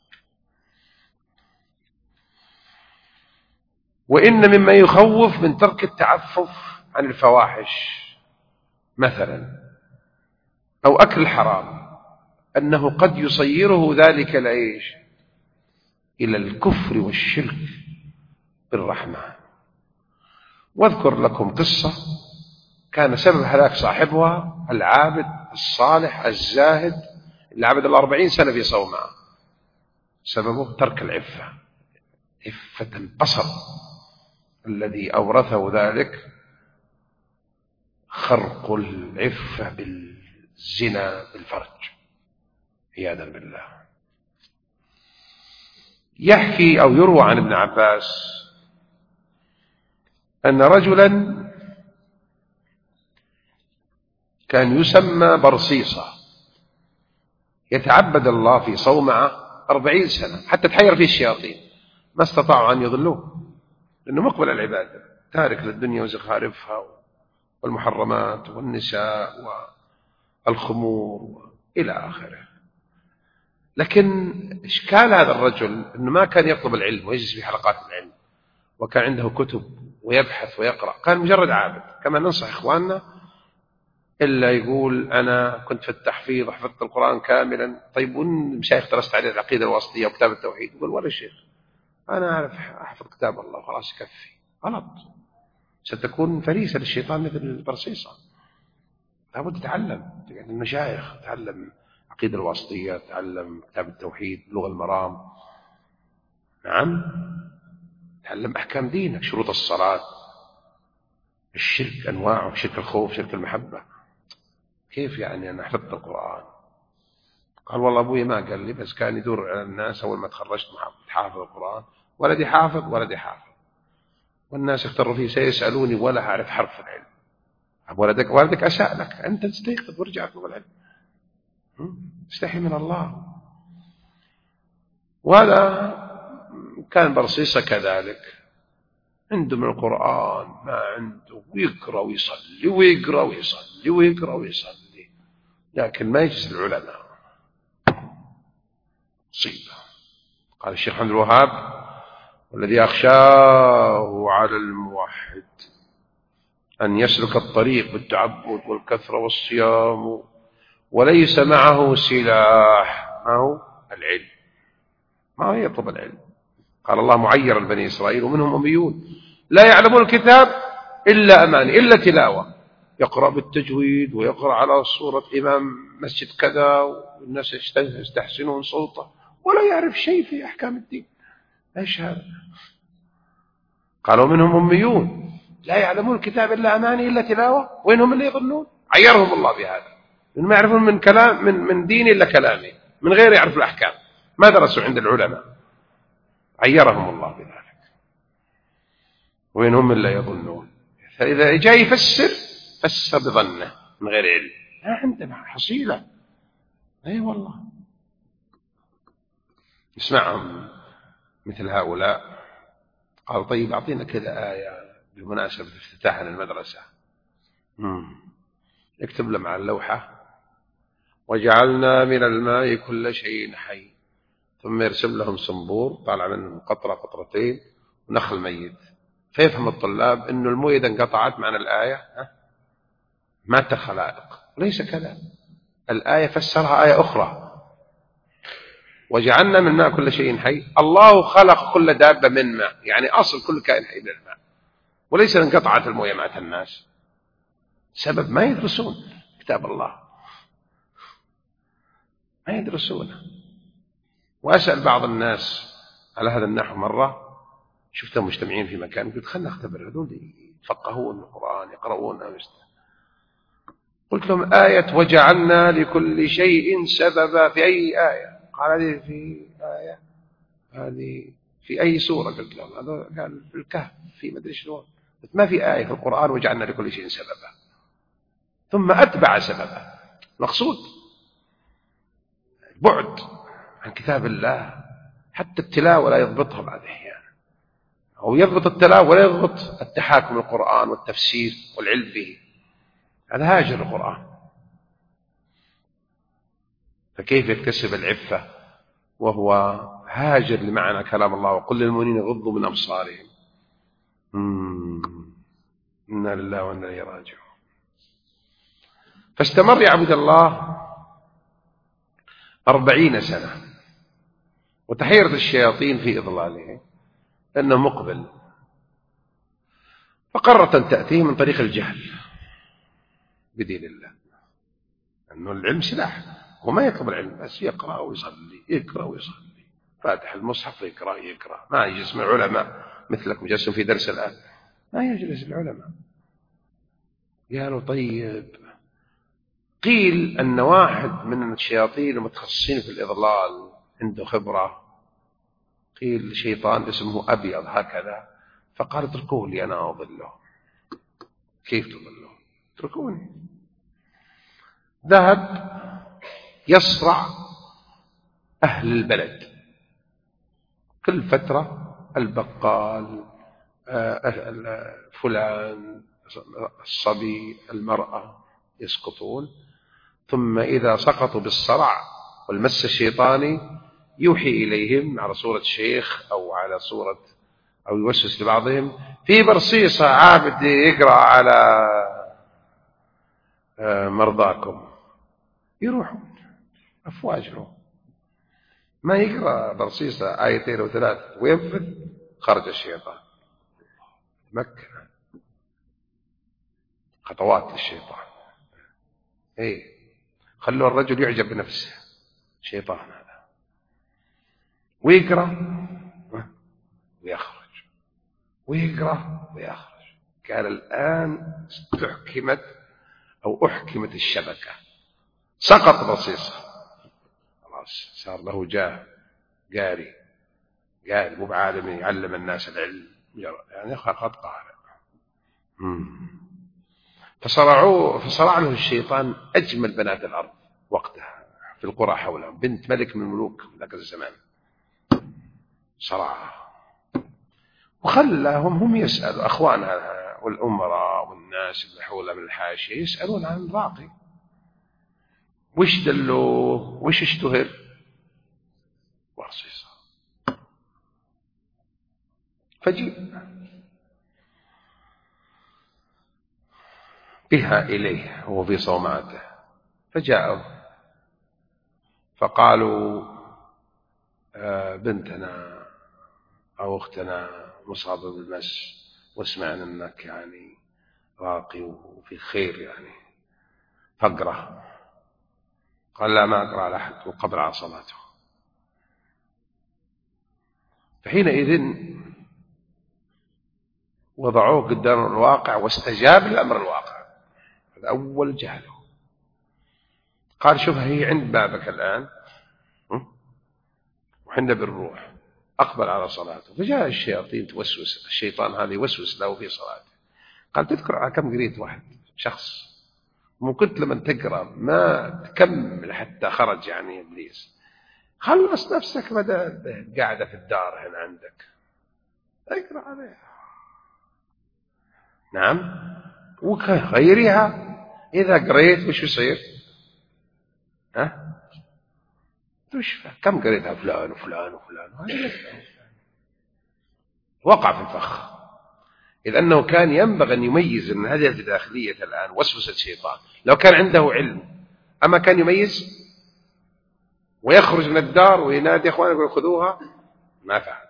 A: وإن مما يخوف من ترك التعفف عن الفواحش مثلا أو أكل الحرام أنه قد يصيره ذلك لإيش؟ إلى الكفر والشرك بالرحمن. واذكر لكم قصة كان سبب هلاك صاحبها العابد الصالح الزاهد اللي عبد 40 سنة في صومعة، سببه ترك العفة، عفة البصر الذي أورثه ذلك خرق العفة بالزنا بالفرج عياذا بالله. يحكي أو يروى عن ابن عباس أن رجلا كان يسمى برصيصة يتعبد الله في صومعة 40 سنة حتى تحير فيه الشياطين، ما استطاعوا أن يضلوه لأنه مقبل العبادة، تارك للدنيا وزخارفها والمحرمات والنساء والخمور إلى آخره. لكن إشكال هذا الرجل أنه ما كان يطلب العلم ويجلس في حلقات العلم، وكان عنده كتب ويبحث ويقرأ، كان مجرد عابد. كما ننصح إخواننا، إلا يقول أنا كنت في التحفيظ حفظت القرآن كاملا. طيب والمشايخ درست عليه العقيدة الواسطية وكتاب التوحيد؟ يقول ولا شيخ، أنا أعرف أحفظ كتاب الله وخلاص يكفي. غلط، ستكون فريسة للشيطان مثل البرصيصة. لابد تتعلم يعني المشايخ، تتعلم عقيدة الواسطية، تتعلم كتاب التوحيد، لغة المرام، نعم، تعلم أحكام دينك، شروط الصلاة، الشرك أنواعه، شرك الخوف، شرك المحبة. كيف يعني أنا حفظت القرآن؟ قال والله أبوي ما قال لي، بس كان يدور على الناس أول ما تخرجت حافظ القرآن، ولدي حافظ ولدي حافظ، والناس اختاروا فيه سيسألوني ولا أعرف حرف العلم. والدك أساء لك، أنت تستيقظ وارجع اطلب العلم، استحي من الله. وهذا كان برصيصة كذلك، عنده من القرآن ما عنده، ويقرأ ويصلي ويقرأ ويصلي ويقرأ ويصلي، لكن ما يجلس العلماء. مصيبة. قال الشيخ محمد الوهاب: والذي أخشاه على الموحد أن يسلك الطريق بالتعبد والكثرة والصيام وليس معه سلاح، ما هو العلم، ما هو يطلب العلم. قال الله معيرا بني إسرائيل: ومنهم أميون لا يعلمون الكتاب إلا أماني، إلا تلاوة، يقرأ بالتجويد ويقرأ على صورة إمام مسجد كذا والناس يستحسنون صوته، ولا يعرف شيء في أحكام الدين. ايش هذا؟ قالوا منهم أميون لا يعلمون الكتاب إلا أماني إلا تلاوة، وينهم اللي يظنون. عيرهم الله بهذا، إنهم ما يعرفون من كلام من دين إلا كلامه، من غير يعرف الأحكام، ما درسوا عند العلماء. عيرهم الله بذلك. وينهم إلا يظنون. فإذا جاء يفسر فسر بظنه من غير علم. لا عندنا حصيلة. أي والله نسمعهم مثل هؤلاء. قال طيب أعطينا كذا آية بمناسبة افتتاحنا المدرسة. يكتب له مع اللوحة: وجعلنا من الماء كل شيء حي، ثم يرسم لهم صنبور طالع منهم قطرة قطرتين ونخل ميت. فيفهم الطلاب أنه الموية إذا انقطعت معنى الآية مات الخلائق. ليس كذا، الآية فسرها آية أخرى: وجعلنا من الماء كل شيء حي. الله خلق كل دابة من ماء، يعني أصل كل كائن حي من الماء، وليس انقطعت الموية مات الناس. سبب ما يدرسون كتاب الله، ما يدرسونه. وأسأل بعض الناس على هذا النحو مرة، شفتهم مجتمعين في مكان، قلت خلنا نختبر هذول يفقهون القرآن يقرؤونه. قلت لهم: آية وجعلنا لكل شيء سببا في أي آية؟ قال هذه في آية، هذه في أي سورة؟ قلت لهم هذا قال في الكهف، في مدري شلون. ما في آية في القرآن وجعلنا لكل شيء سببا. ثم أتبع سببا. مقصود بعد عن كتاب الله، حتى التلاوة لا يضبطها بعد أحيانا، أو يضبط التلاوة ولا يضبط التحاكم القرآن والتفسير والعلم به. هذا هاجر القرآن. فكيف يكتسب العفة وهو هاجر لمعنى كلام الله؟ وقل للمؤمنين يغضوا من أبصارهم. إنا لله وإنا إليه راجعون. فاستمر يا عبد الله 40 سنة، وتحيرت الشياطين في إضلاله لأنه مقبل، فقررت أن تأتيه من طريق الجهل بدين الله، أنه العلم سلاح. هو ما يطلب العلم، بس يقرأ ويصلي، يقرأ ويصلي، فاتح المصحف يقرأ. ما يجلس مع علماء مثلكم جلسوا في درس الآن، ما يجلس العلماء. قالوا طيب، قيل أن واحد من الشياطين المتخصصين في الإضلال عنده خبرة، قيل شيطان اسمه أبيض هكذا، فقال اتركوه لي أنا أضله. كيف تضله؟ اتركوني. ذهب يصرع أهل البلد، كل فترة البقال فلان الصبي المرأة يسقطون، ثم إذا سقطوا بالصرع والمس الشيطاني يوحي إليهم على صورة شيخ أو على صورة أو يوسوس لبعضهم في برصيصة عابد يقرأ على مرضاكم، يروحون أفواج، ما يقرأ برصيصة آيتين وثلاث وينفذ، خرج الشيطان. مكة خطوات للشيطان. خلوا الرجل يعجب بنفسه، شيطان هذا، ويقرأ ويخرج، ويقرأ ويخرج. قال الآن استحكمت أو أحكمت الشبكة، سقط بصيصة، خلاص صار له جاه، قاري مو بعالم يعلم الناس العلم، يعني قد قارئ. فصرع له الشيطان أجمل بنات الأرض وقتها في القرى حوله، بنت ملك من الملوك ذاك الزمان، صرعها وخلاهم هم يسألوا أخوانها والأمراء والناس اللي حوله من الحاشية، يسألون عن الراقي، وش دلوه، وش اشتهر؟ برصيصة. فجيء بها إليه وهو في صومعته، فجاءوا فقالوا بنتنا أو أختنا مصابة بالمس، واسمعنا أنك يعني راقي وفي خير يعني، فاقرأ. قال لا، ما أقرأ على أحد وقبل على صلاته. فحينئذ وضعوه قدام الواقع واستجاب لأمر الواقع، هذا أول جهله. قال شوف هي عند بابك الآن وحنا بالروح، أقبل على صلاته. فجاء الشياطين توسوس، الشيطان هذا يوسوس له في صلاته. قال تذكر على كم قريت واحد شخص، ممكن لما تقرأ ما تكمل حتى خرج يعني إبليس، خلص نفسك بدأ قاعدة في الدار هنا عندك، اقرأ عليها. نعم، وغيرها إذا قريت وش يصير؟ تشفى. كم قريتها فلان وفلان وفلان، وقع في الفخ. إذ أنه كان ينبغي أن يميز أن هذه الداخلية الآن وسوسة الشيطان، لو كان عنده علم أما كان يميز ويخرج من الدار وينادي أخوانه يقول خذوها، ما فعل.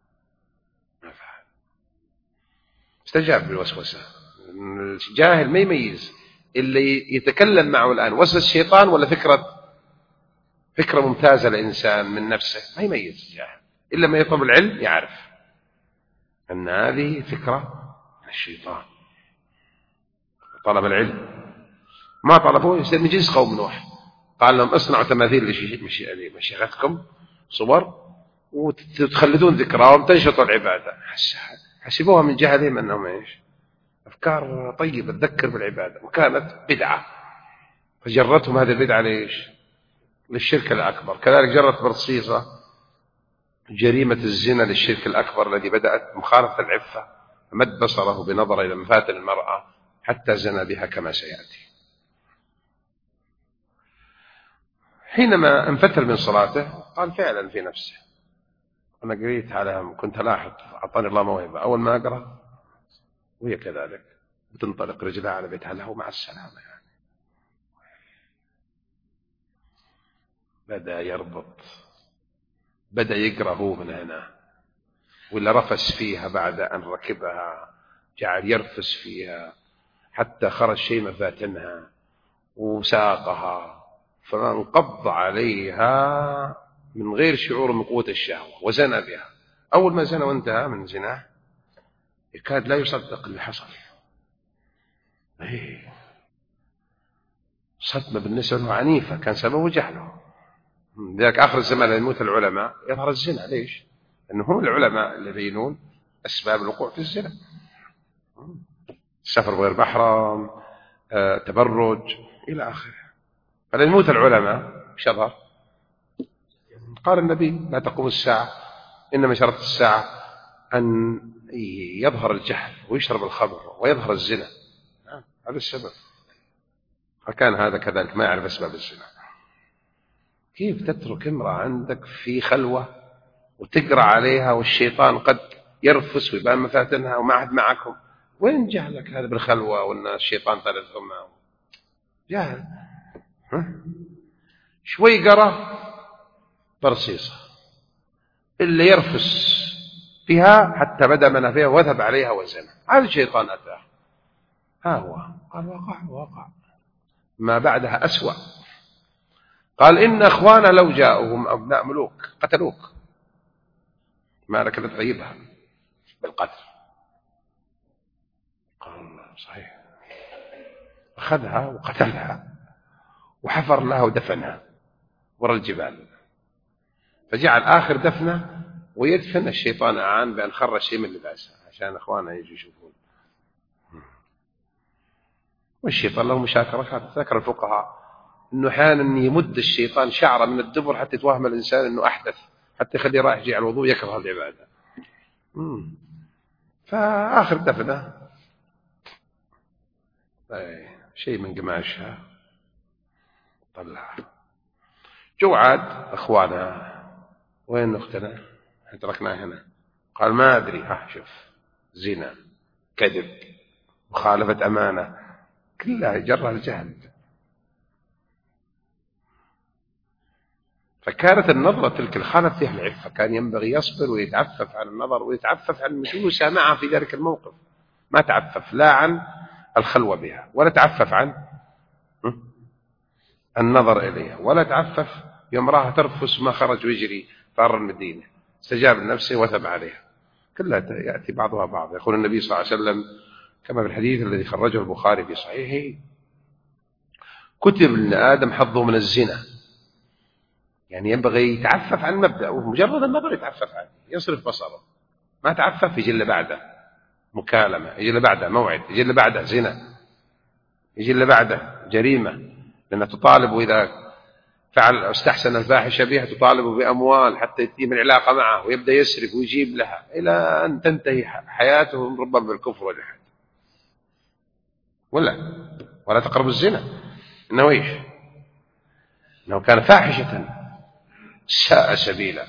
A: استجاب بالوسوسة. الجاهل ما يميز، اللي يتكلم معه الآن وسوسة الشيطان ولا فكرة ممتازة لإنسان من نفسه، ما يميز الجاهل إلا ما يطلب العلم يعرف أن هذه فكرة من الشيطان. طلب العلم ما طلبوه يصير من جنس قوم نوح، قال لهم اصنعوا تماثيل لمشيختكم، صور، وتخلدون ذكراهم، تنشطوا العبادة. حسبوها من جهلهم أنهم إيش؟ أفكار طيبة تذكر بالعبادة، وكانت بدعة، فجرتهم هذه البدعة ليش؟ للشرك الأكبر. كذلك جرت برصيصة جريمة الزنا للشرك الأكبر الذي بدأت مخالفة العفة، فمد بصره بنظر إلى مفاتن المرأة حتى زنى بها كما سيأتي. حينما انفتل من صلاته قال فعلا في نفسه أنا قريت على، كنت لاحظ أعطاني الله موهبة، أول ما أقرأ وهي كذلك بتنطلق رجلها على بيتها له مع السلامة يعني. بدأ يربط، بدأ يقرأ هو من هنا، ولا رفس فيها بعد أن ركبها، جعل يرفس فيها حتى خرج شيء مفاتنها وساقها، فانقض عليها من غير شعور من قوة الشهوة وزنى بها. أول ما زنى وانتهى من زناه يكاد لا يصدق اللي حصل. صدمة بالنسبة له عنيفة، كان سببه جهله. ذلك آخر الزمان يموت العلماء يظهر الزنا. ليش؟ لأنه هم العلماء اللي يبينون أسباب الوقوع في الزنا، السفر غير محرم، تبرج إلى آخره. فلما يموت العلماء ايش يظهر؟ قال النبي لا تقوم الساعة إنما شرط الساعة أن يظهر الجهل ويشرب الخمر ويظهر الزنا. هذا السبب. فكان هذا كذلك ما يعرف أسباب الزنا. كيف تترك امرأة عندك في خلوة وتقرأ عليها والشيطان قد يرفس ويبان مفاتنها وما أحد معكم؟ وين جهلك هذا بالخلوة وأن الشيطان ثالثهم معه؟ جاهل. شوي قرأ برصيصة اللي يرفس فيها حتى بدأ من فيها وذهب عليها وزنه. هذا الشيطان أتاه. ها هو قال وقع ما بعدها أسوأ. قال إن أخوانا لو جاءهم أبناء ملوك قتلوك، ما لك تطيبها بالقتل. قال صحيح. أخذها وقتلها وحفر لها ودفنها وراء الجبال، فجعل آخر دفنه ويدفن. الشيطان أعان بأن خرج شيء من لباسها عشان أخوانها يجوا يشوفون. والشيطان له مشاكرات. ذكر الفقهاء أنه أحيانا يمد الشيطان شعره من الدبر حتى يتوهم الإنسان أنه أحدث، حتى يخليه رايح يجي على الوضوء يكره العبادة. فآخر دفنه شيء من قماشها طلعها. جوعاد أخوانها وين أختنا تركناها هنا؟ قال ما أدري. شوف زنا كذب مخالفة أمانة كلها جرها الجهل. فكانت النظرة تلك الخالف فيها العفة، كان ينبغي يصبر ويتعفف عن النظر ويتعفف عن المجلوس معها في ذلك الموقف. ما تعفف لا عن الخلوة بها، ولا تعفف عن النظر إليها، ولا تعفف يوم راها ترفس ما خرج ويجري فار المدينة، استجاب لنفسه وتب عليها. كلها يأتي بعضها بعض. يقول النبي صلى الله عليه وسلم كما في الحديث الذي خرجه البخاري في صحيحه: كتب لآدم حظه من الزنا. يعني ينبغي يتعفف عن مبدأ، ومجرد النظر يتعفف عنه، يصرف بصره. ما تعفف يجي اللي بعده مكالمة، يجي اللي بعده موعد، يجي اللي بعده زنا، يجي اللي بعده جريمة، لأنها تطالب وإذا فعل استحسن الفاحشة بها تطالب بأموال حتى يتم العلاقة معه، ويبدأ يسرق ويجيب لها إلى أن تنتهي حياته ربما بالكفر والإلحاد. ولا تقربوا الزنا، إنه إيش؟ إنه كان فاحشة ساء سبيلا.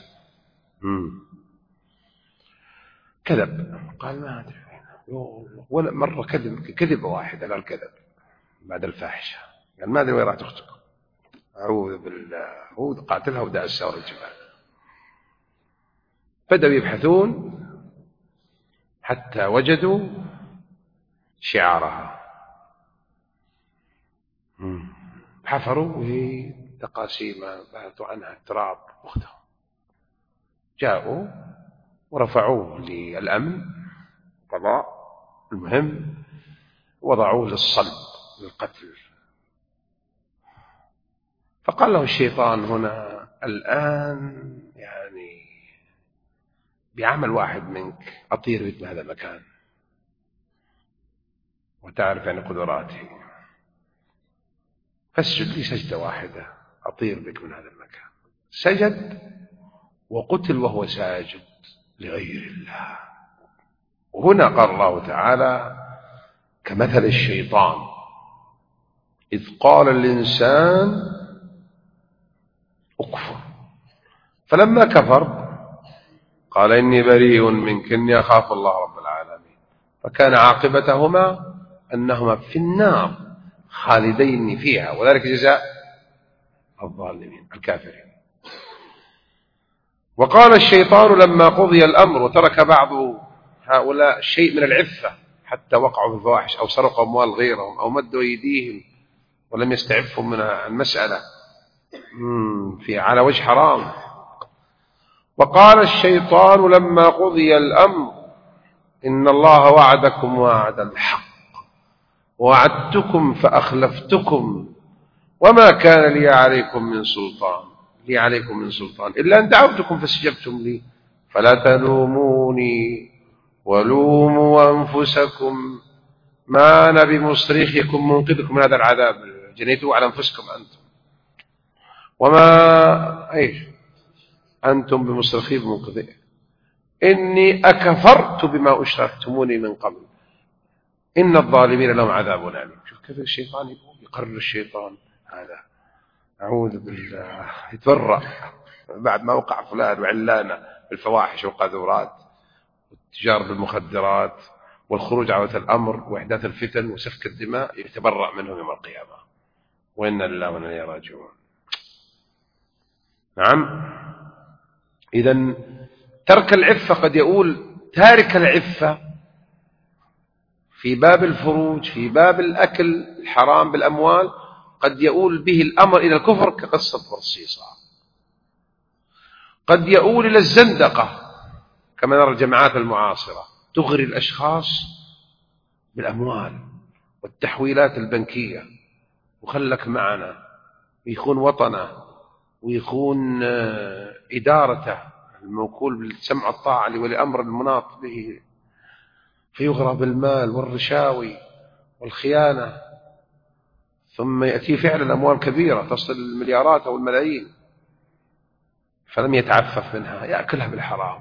A: كذب. قال ما أدري ولا مرة كذبة واحدة قال كذب بعد الفاحشة. قال ما أدري وين راحت أختك. أعوذ بالله. هو قاتلها وداسها ورا الجبال. بدأوا يبحثون حتى وجدوا شعارها. حفروا وهي تقاسيمها بحثوا عنها التراب أختهم. جاءوا ورفعوه للأمن قضاء المهم، وضعوه للصلب للقتل. فقال له الشيطان هنا الآن يعني بعمل واحد منك أطير بك من هذا المكان وتعرف يعني قدراتي، فاسجد لي سجدة واحدة أطير بك من هذا المكان. سجد وقتل وهو ساجد لغير الله. وهنا قال الله تعالى كمثل الشيطان إذ قال الإنسان أكفر فلما كفر قال إني بريء منك إني أخاف الله رب العالمين. فكان عاقبتهما أنهما في النار خالدين فيها، وذلك جزاء الظالمين الكافرين. وقال الشيطان لما قضي الأمر وترك بعض هؤلاء شيء من العفة حتى وقعوا في الفواحش أو سرقوا أموال غيرهم أو مدوا أيديهم ولم يستعفوا من المسألة في على وجه حرام. وقال الشيطان لما قضي الأمر إن الله وعدكم وعد الحق ووعدتكم فأخلفتكم وما كان لي عليكم من سلطان إلا أن دعوتكم فاستجبتم لي فلا تلوموني ولوموا أنفسكم ما أنا بمصرخكم منقذكم من هذا العذاب، جنيتوا على أنفسكم أنتم وما أنتم بمصرخي بمنقذين إني أكفرت بما أشركتموني من قبل. إن الظالمين لهم عذاب أليم. شوف كيف الشيطان يقرر الشيطان هذا، أعوذ بالله، يتبرأ بعد ما وقع فلان وعلانة بالفواحش والقاذورات والتجارة بالمخدرات والخروج على ولاة الأمر وإحداث الفتن وسفك الدماء، يتبرأ منهم يوم القيامة. وإنا لله وإنا إليه راجعون. نعم. إذن ترك العفة قد يقول تارك العفة في باب الفروج، في باب الأكل الحرام بالأموال، قد يؤول به الأمر إلى الكفر كقصة برصيصة، قد يؤول إلى الزندقة كما نرى الجماعات المعاصرة تغري الأشخاص بالأموال والتحويلات البنكية، وخلك معنا، ويخون وطنه ويخون إدارته الموكول بالسمع الطاعة لولي أمر المناط به، فيغرى بالمال والرشاوي والخيانة، ثم يأتي فعلا الأموال كبيرة تصل المليارات أو الملايين، فلم يتعفف منها يأكلها بالحرام،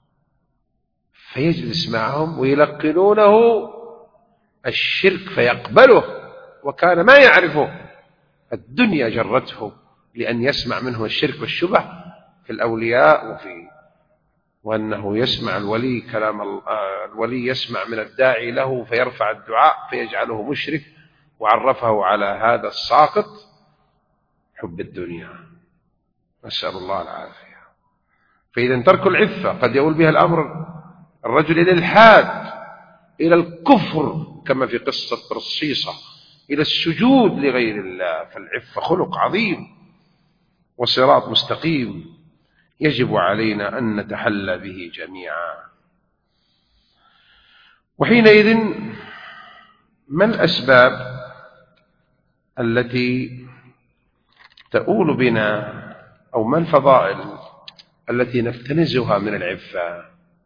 A: فيجلس معهم ويلقنونه الشرك فيقبله، وكان ما يعرفه، الدنيا جرته لأن يسمع منه الشرك والشبه في الأولياء، وأنه يسمع الولي كلام الولي يسمع من الداعي له فيرفع الدعاء فيجعله مشرك، وعرفه على هذا الساقط حب الدنيا، نسأل الله العافية. فإذا ترك العفة قد يؤول بها الأمر الرجل إلى الإلحاد، إلى الكفر كما في قصة برصيصة، إلى السجود لغير الله. فالعفة خلق عظيم وصراط مستقيم يجب علينا أن نتحلى به جميعا. وحينئذ ما الأسباب التي تؤول بنا، أو ما الفضائل التي نفتنزها من العفة؟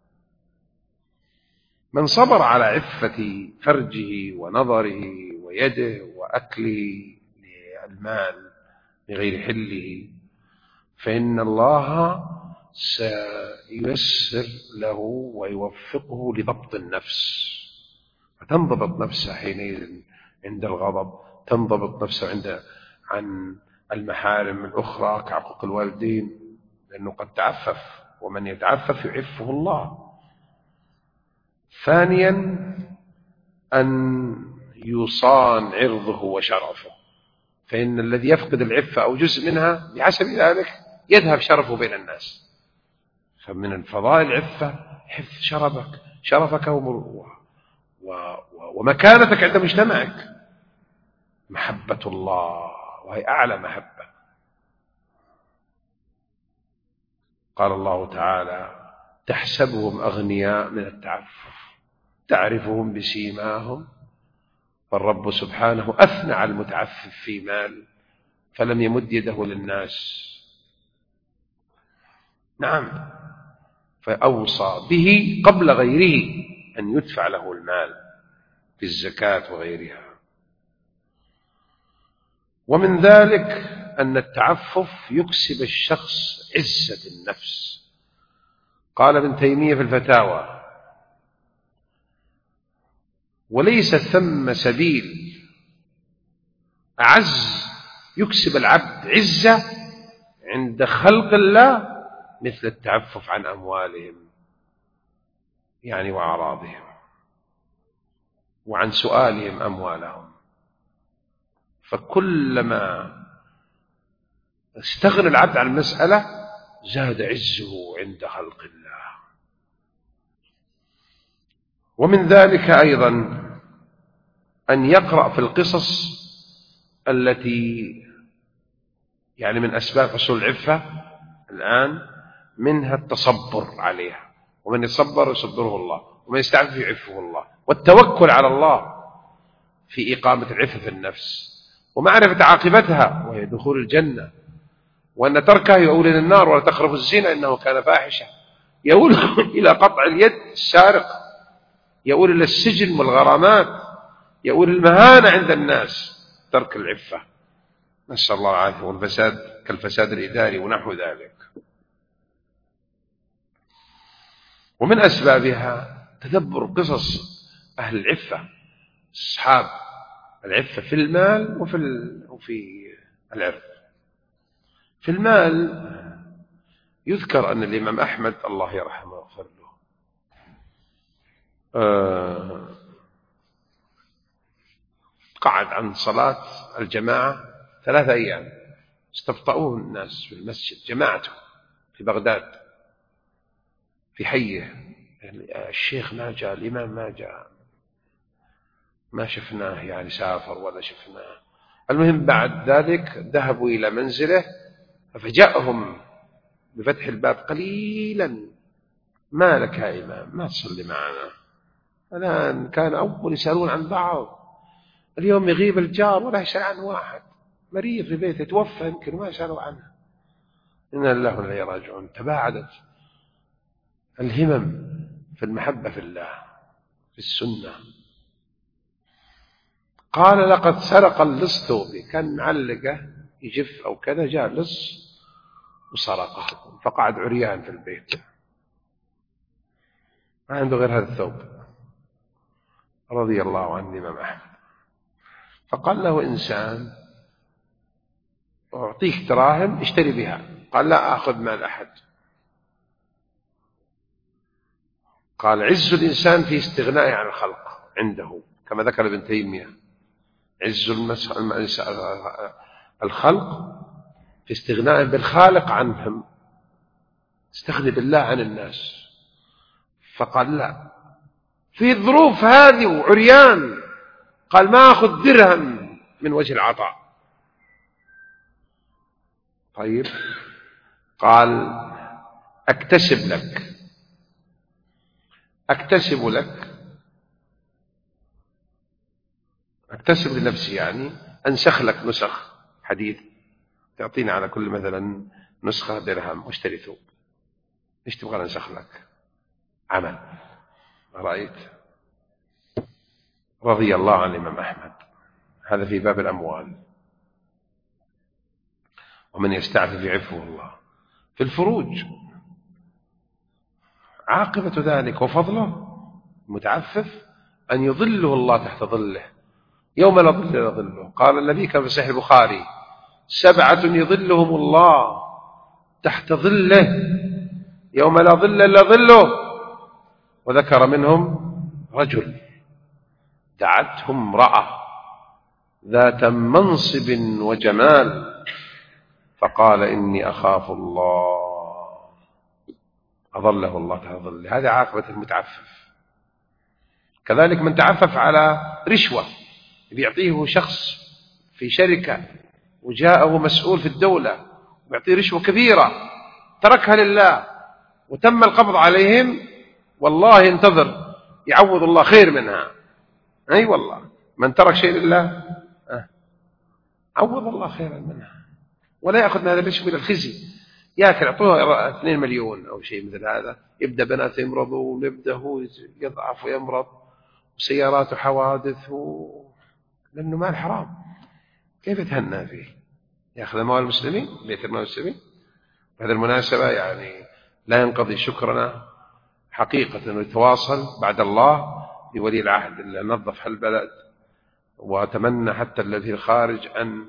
A: من صبر على عفة فرجه ونظره ويده وأكله للمال بغير حله، فإن الله سييسر له ويوفقه لضبط النفس، فتنضبط نفسه حينئذ عند الغضب، تنضبط نفسه عن المحارم الأخرى كعقوق الوالدين، لأنه قد تعفف، ومن يتعفف يعفه الله. ثانيا أن يصان عرضه وشرفه، فإن الذي يفقد العفة أو جزء منها بحسب ذلك يذهب شرفه بين الناس. فمن الفضائل العفة حفظ شرفك ومكانتك عند مجتمعك، محبة الله، وهي أعلى محبة. قال الله تعالى: تحسبهم أغنياء من التعفف تعرفهم بسيماهم، والرب سبحانه أثنى على المتعفف في مال فلم يمد يده للناس. نعم، فأوصى به قبل غيره أن يدفع له المال في الزكاة وغيرها. ومن ذلك أن التعفف يكسب الشخص عزة النفس. قال ابن تيمية في الفتاوى: وليس ثم سبيل أعز يكسب العبد عزة عند خلق الله مثل التعفف عن أموالهم، يعني وأعراضهم، وعن سؤالهم أموالهم. فكلما استغنى العبد عن المسألة زاد عزه عند خلق الله. ومن ذلك أيضا أن يقرأ في القصص التي يعني من أسباب حصول العفة الآن، منها التصبر عليها، ومن يصبر يصبره الله، ومن يستعفف يعفه الله، والتوكل على الله في إقامة العفة في النفس ومعرفة عاقبتها وهي دخول الجنة، وأن تركها يؤول إلى النار، ولا تقربوا الزنا إنه كان فاحشة، يؤول إلى قطع اليد السارق، يؤول إلى السجن والغرامات، يؤول المهانة عند الناس. ترك العفة، نسأل الله العافية، والفساد كالفساد الإداري ونحو ذلك. ومن أسبابها تدبر قصص أهل العفة أصحاب العفة في المال وفي العرض. في المال يذكر أن الإمام أحمد الله يرحمه ويغفر له قعد عن صلاة الجماعة 3 أيام، استبطؤوه الناس في المسجد جماعته في بغداد في حيه. الشيخ ما جاء، الإمام ما جاء، ما شفناه يعني سافر ولا شفناه. المهم بعد ذلك ذهبوا إلى منزله ففجأهم بفتح الباب قليلا: ما لك يا إمام ما تصلي معنا؟ الآن كان أول يسألون عن بعض، اليوم يغيب الجار ولا يسأل عن واحد، مريض في بيته توفى يمكن ما يسألوا عنه. إنا لله وإنا إليه راجعون. تباعدت الهمم في المحبة في الله في السنة. قال: لقد سرق اللص ثوبي، كان معلقة يجف أو كذا، جاء لص وسرقه فقعد عريان في البيت ما عنده غير هذا الثوب. رضي الله عنه الإمام أحمد. فقال له إنسان: أعطيك دراهم اشتري بها. قال: لا آخذ مال أحد. قال: عز الإنسان في استغنائه عن الخلق عنده، كما ذكر ابن تيمية: عز الخلق في استغنائه بالخالق عنهم، استغني بالله عن الناس. فقال: لا، في الظروف هذه وعريان، قال: ما أخذ درهم من وجه العطاء. طيب، قال: أكتسب لك، أكتسب لك، أكتسب لنفسي، يعني أنسخ لك نسخ حديث، تعطيني على كل مثلا نسخة درهم واشتري ثوب. ايش تبغى أنسخ لك؟ عمل. رأيت؟ رضي الله عن الإمام أحمد. هذا في باب الأموال. ومن يستعفف يعفه الله. في الفروج عاقبة ذلك وفضله المتعفف أن يظله الله تحت ظله يوم لا ظل إلا ظله. قال النبي كما في صحيح البخاري: 7 يظلهم الله تحت ظله يوم لا ظل إلا ظله. وذكر منهم رجل دعته امرأة ذات منصب وجمال فقال: إني أخاف الله، أظله الله تحت ظله. هذه عاقبة المتعفف. كذلك من تعفف على رشوة بيعطيه شخص في شركة وجاءه مسؤول في الدولة ويعطيه رشوة كبيرة، تركها لله وتم القبض عليهم، والله انتظر يعوض الله خير منها. أي والله، من ترك شيء لله عوض الله خيرا منها، ولا يأخذ من هذا الرشوة إلى الخزي. ياكل اعطوه 2 مليون أو شيء مثل هذا، يبدأ بناته يمرضوا ويبدأ هو يضعف ويمرض وسياراته حوادث لأنه مال حرام. كيف يتهنى فيه؟ يأخذ أموال المسلمين، بيت المال المسلمين. بهذه المناسبة يعني لا ينقضي شكرنا حقيقة أنه يتواصل بعد الله بولي العهد اللي نظف البلد، وأتمنى حتى الذي الخارج أن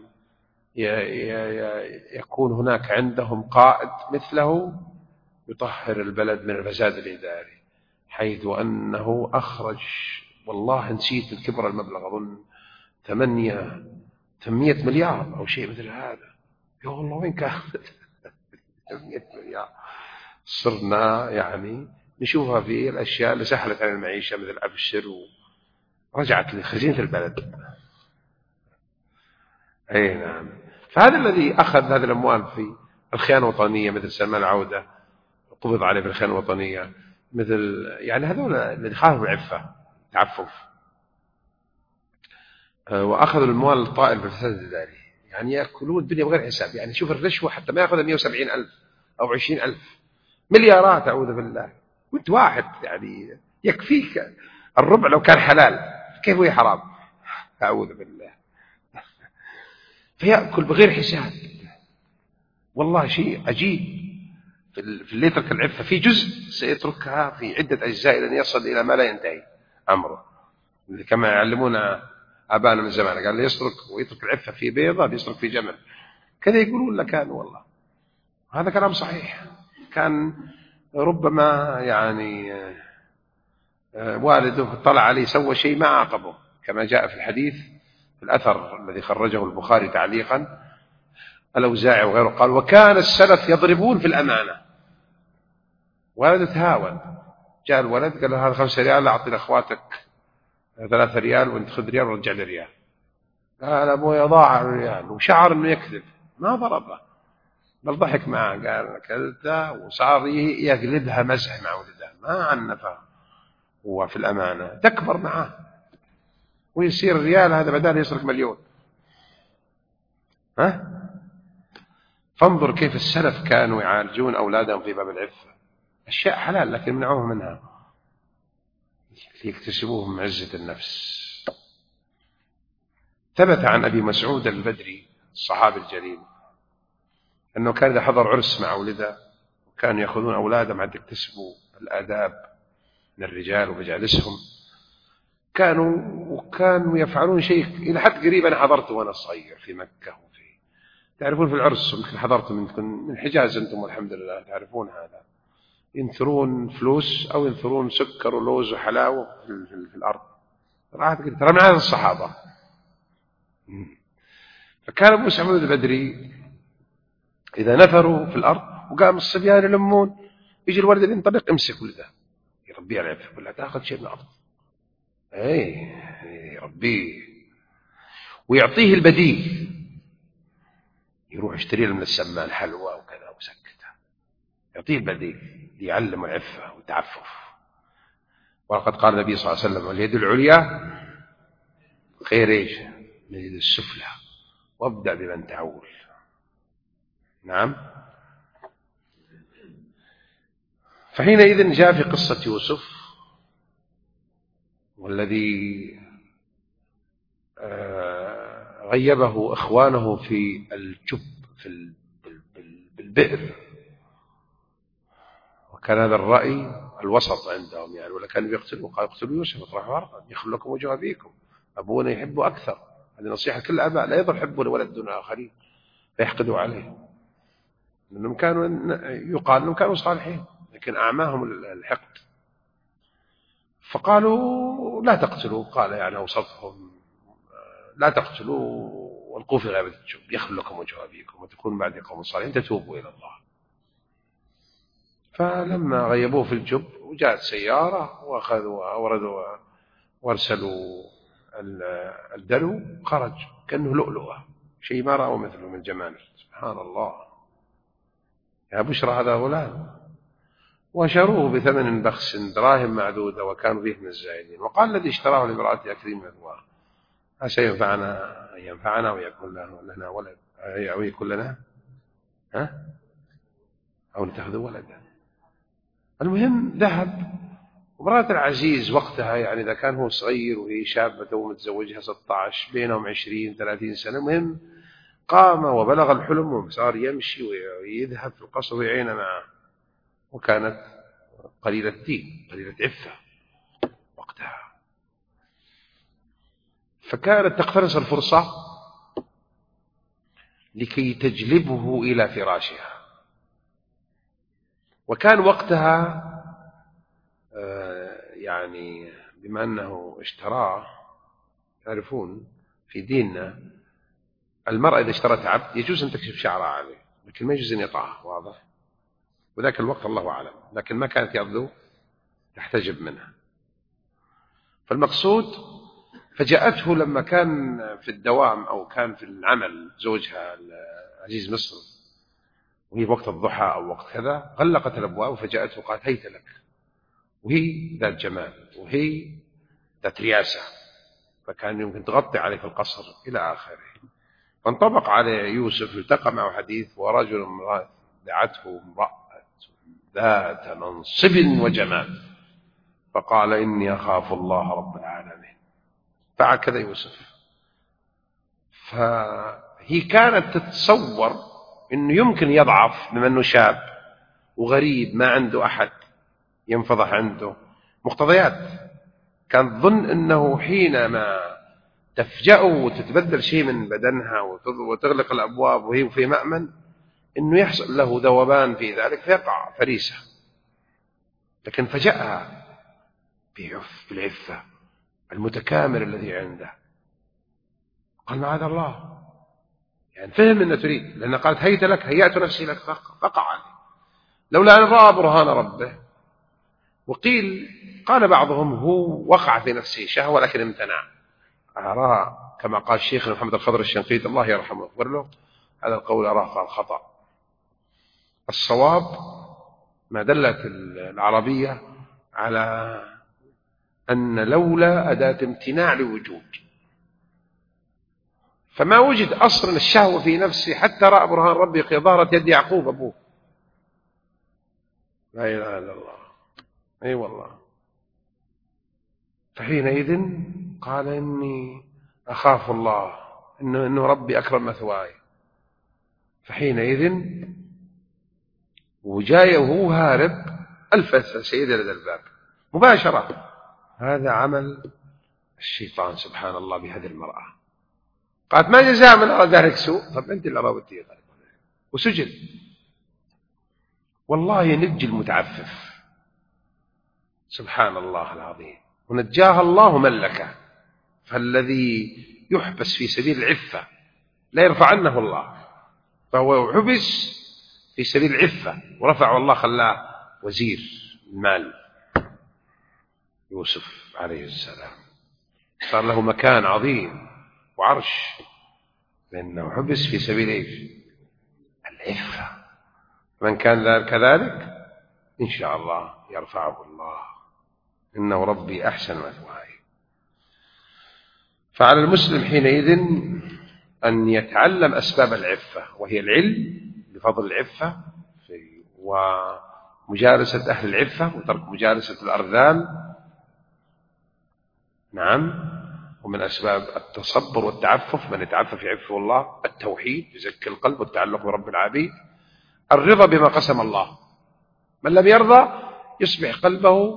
A: يكون هناك عندهم قائد مثله يطهر البلد من الفساد الإداري، حيث أنه أخرج، والله نسيت الكبر المبلغ، أظن 800 مليار أو شيء مثل هذا. يا الله وين كانت 800 مليار؟ صرنا يعني نشوفها في الأشياء اللي سهلت على المعيشة مثل أبشر ورجعت لخزينة البلد. أي نعم. فهذا الذي أخذ هذه الأموال في الخيانة الوطنية مثل سلمان العودة قبض عليه في الخيانة الوطنية، مثل يعني هذول الذي خالفوا العفة تعفف، وأخذوا الموال الطائل في الفساد الإداري، يعني يأكلون الدنيا بغير حساب. يعني شوف الرشوة حتى ما يأخذ 170,000 أو 20,000، مليارات أعوذ بالله. وانت واحد يعني يكفيك الربع لو كان حلال، كيف هو حرام؟ أعوذ بالله. فيأكل بغير حساب. والله شيء عجيب. في اللي يترك العفة في جزء سيتركها في عدة أجزاء لن يصل إلى ما لا ينتهي أمره. كما يعلمونا آبانا من زمان، قال لي يسرق ويترك العفة في بيضة بيسرق في جمل، كذا يقولون لك كانوا. والله هذا كلام صحيح. كان ربما يعني والده طلع عليه سوى شيء ما عاقبه، كما جاء في الحديث في الأثر الذي خرجه البخاري تعليقا الأوزاعي وغيره، قال وكان السلف يضربون في الأمانة. ولد تهاون، جاء الولد قال له هذا 5 ريال أعطي لأخواتك 3 ريال وانت خذ ريال ورجع لي ريال. قال أبوي ضاع الريال، وشعر أنه يكذب، ما ضربه بل ضحك معه، قال كلته، وصار يقلبها مزح مع ولده، ما عنفه هو في الأمانة، تكبر معه ويصير الريال هذا بدال يسرق مليون. فانظر كيف السلف كانوا يعالجون أولادهم في باب العفة، أشياء حلال لكن منعوهم منها ليكتسبوهم عزة النفس. ثبت عن أبي مسعود البدري الصحابي الجليل أنه كان إذا حضر عرس مع ولده وكانوا يأخذون أولادهم حتى يكتسبوا الآداب من الرجال ومجالسهم، كانوا يفعلون شيء إلى حد قريب أنا حضرته وأنا صغير في مكة، تعرفون في العرس يمكن حضرتم من الحجاز أنتم والحمد لله تعرفون هذا، ينثرون فلوس أو ينثرون سكر ولوز وحلاوة في الأرض، ترى من هذا الصحابة. فكان أبو سعود البدري إذا نثروا في الأرض وقام الصبيان يلمون، يجي الولد اللي ينطلق يمسك ولده يربيه على العفة، يقول لا تأخذ شيء من الأرض، يربيه ويعطيه البديل، يروح يشتري له من السمان حلوى وكذا وسكته، يعطيه البديل ليعلم العفة والتعفف. وقد قال النبي صلى الله عليه وسلم اليد العليا خير ايش من اليد السفلى، وابدأ بمن تعول. نعم. فحينئذ جاء في قصة يوسف والذي غيبه إخوانه في الجب في بالبئر، وكان هذا الرأي الوسط عندهم يعني، ولا كانوا يقتلوا، قالوا اقتلوا يوسف اطرحوا أرضا يخل لكم وجه أبيكم، أبونا يحبه أكثر. هذه نصيحة كل الآباء، لا يضر حبوا لولد دون آخرين فيحقدوا عليه، لأنهم كانوا يقال أنهم كانوا صالحين لكن أعماهم الحقد. فقالوا لا تقتلوا، قال يعني أوسطهم لا تقتلوا والقوا في غابة الجب يخل لكم وجه أبيكم وتكون بعد قوم صالحين تتوبوا إلى الله. فلما غيبوه في الجب وجاءت سيارة وأخذوا وأوردوا وارسلوا الدلو، خرج كأنه لؤلؤة، شيء ما رأوا مثله من جماله. سبحان الله، يا بشرى هذا غلام. وشروه بثمن بخس دراهم معدودة وكانوا فيه من الزاهدين. وقال الذي اشتراه لامرأته أكرمي مثواه عسى ينفعنا ويكون لنا ولد أو يكون لنا أو نتخذ ولدا. المهم ذهب. ومرأة العزيز وقتها يعني إذا كان هو صغير وهي شابة ومتزوجها 16 بينهم 20-30 سنة، المهم قام وبلغ الحلم وصار يمشي ويذهب في القصر ويعين معه، وكانت قليلة دين قليلة عفة وقتها، فكانت تقتنص الفرصة لكي تجلبه إلى فراشها. وكان وقتها يعني بما أنه اشتراه، تعرفون في ديننا المرأة إذا اشترت عبد يجوز أن تكشف شعرها عليه لكن ما يجوز أن يطعه، واضح؟ وذاك الوقت الله أعلم، لكن ما كانت يبدو تحتجب منها. فالمقصود فجاءته لما كان في الدوام أو كان في العمل زوجها العزيز مصر وهي وقت الضحى أو وقت كذا، غلقت الأبواب وفجاءته قالت هيت لك، وهي ذات جمال وهي ذات رياسة، فكان يمكن تغطي عليه في القصر إلى آخره. فانطبق على يوسف، التقى معه حديث ورجل امرأة دعته امرأة ذات منصب وجمال فقال إني أخاف الله رب العالمين، فعل كذا يوسف. فهي كانت تتصور إنه يمكن يضعف بما أنه شاب وغريب ما عنده أحد ينفضح عنده، مقتضيات كانت تظن أنه حينما تفجأه وتتبدل شيء من بدنها وتغلق الأبواب وهي في مأمن أنه يحصل له ذوبان في ذلك فيقع فريسة، لكن فجأها بالعفة المتكامل الذي عنده قال معاذ الله، يعني فهم أنه تريد، لأن قالت هيت لك، هيأت نفسي لك، فقع عليه لولا أن رأى برهان ربه. وقيل قال بعضهم هو وقع في نفسه شهوة لكن امتنع، أراه كما قال الشيخ محمد الخضر الشنقيطي الله يرحمه ويغفر له، هذا القول أراه قال خطأ. الصواب ما دلت العربية على أن لولا أداة امتناع لوجود، فما وجد أصلا الشهوة في نفسه حتى رأى برهان ربه في ظهرت يد يعقوب أبوه. لا إله إلا الله. أي والله. فحينئذ قال إني أخاف الله، إنه ربي أكرم مثواي. فحينئذ وجاي وهو هارب ألفت سيدة لدى الباب مباشرة. هذا عمل الشيطان سبحان الله بهذه المرأة. قالت ما جزاء من أرى ذلك سوء؟ طب أنت اللي راودتيه وسجن. والله ينجي المتعفف سبحان الله العظيم، ونجاها الله ملكه. فالذي يحبس في سبيل العفة لا يرفع عنه الله، فهو حبس في سبيل العفة ورفع الله خلاه وزير المال يوسف عليه السلام، صار له مكان عظيم وعرش، لأنه حبس في سبيل إيش؟ العفة. من كان كذلك إن شاء الله يرفعه الله، إنه ربي أحسن مثواي. فعلى المسلم حينئذ أن يتعلم أسباب العفة، وهي العلم بفضل العفة ومجالسة أهل العفة وترك مجالسة الأرذال. نعم. ومن أسباب التصبر والتعفف، من يتعفف يعفه الله، التوحيد يزكي القلب والتعلق برب العبيد، الرضا بما قسم الله. من لم يرضى يصبح قلبه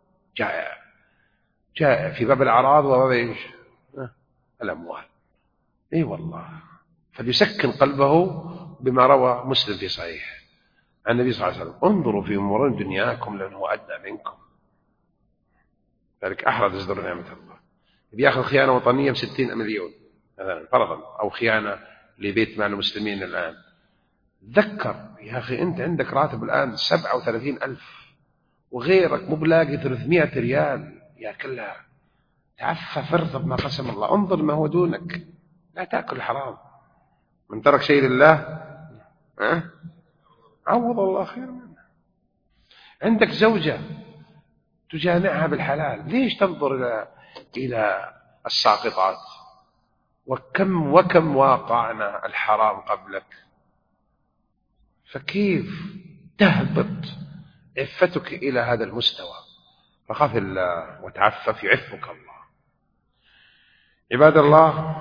A: جائع في باب الأعراض وباب إيش؟ الأموال. أي والله. فليسكن قلبه بما روى مسلم في صحيح عن النبي صلى الله عليه وسلم: انظروا في أمور دنياكم لأنه أدنى منكم، ذلك أحرى تزدر نعمة الله. بيأخذ خيانة وطنية ب60 مليون مثلا فرضا، أو خيانة لبيت مال المسلمين الآن، تذكر يا أخي أنت عندك راتب الآن 37,000 وغيرك مو بلاقي 300 ريال يأكلها. تعفف ارضى بما قسم الله، انظر ما هو دونك، لا تأكل الحرام. من ترك شيء لله عوض الله خير منه. عندك زوجة تجامعها بالحلال، ليش تنظر إلى الساقطات؟ وكم واقعنا الحرام قبلك، فكيف تهبط عفتك إلى هذا المستوى؟ فخاف الله وتعفف يعفك الله. عباد الله،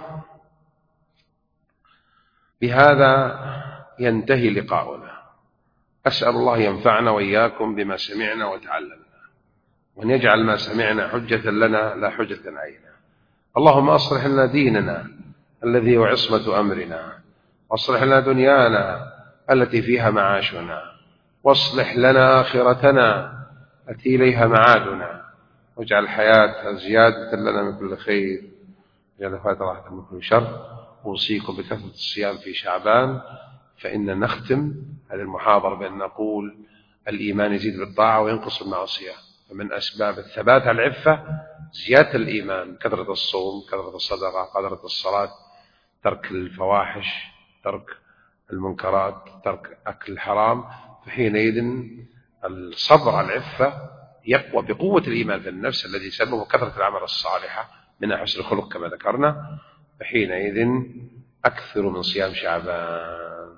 A: بهذا ينتهي لقاؤنا. أسأل الله ينفعنا وإياكم بما سمعنا وتعلمنا، وأن يجعل ما سمعنا حجة لنا لا حجة علينا. اللهم أصلح لنا ديننا الذي هو عصمة أمرنا، واصلح لنا دنيانا التي فيها معاشنا، واصلح لنا آخرتنا التي إليها معادنا، واجعل الحياة زيادة لنا من كل خير، واجعل فاتحة راحة من كل شر. أوصيكم بكثرة الصيام في شعبان، فإن نختم هذه المحاضرة بأن نقول الإيمان يزيد بالطاعة وينقص بالمعصية، فمن أسباب الثبات على العفة زيادة الإيمان، كثرة الصوم، كثرة الصدقة، كثرة الصلاة، ترك الفواحش، ترك المنكرات، ترك أكل الحرام. فحينئذ الصبر على العفة يقوى بقوة الإيمان في النفس الذي سببه كثرة العمل الصالحة من حسن الخلق كما ذكرنا. فحينئذ أكثر من صيام شعبان،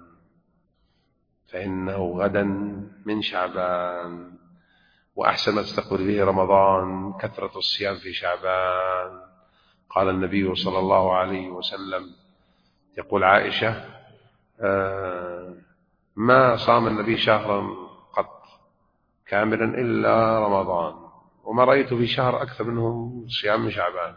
A: فإنه غدا من شعبان، وأحسن ما تستقبل به رمضان كثرة الصيام في شعبان. قال النبي صلى الله عليه وسلم، يقول عائشة: ما صام النبي شهرا قط كاملا إلا رمضان، وما رأيت في شهر أكثر منهم صيام من شعبان،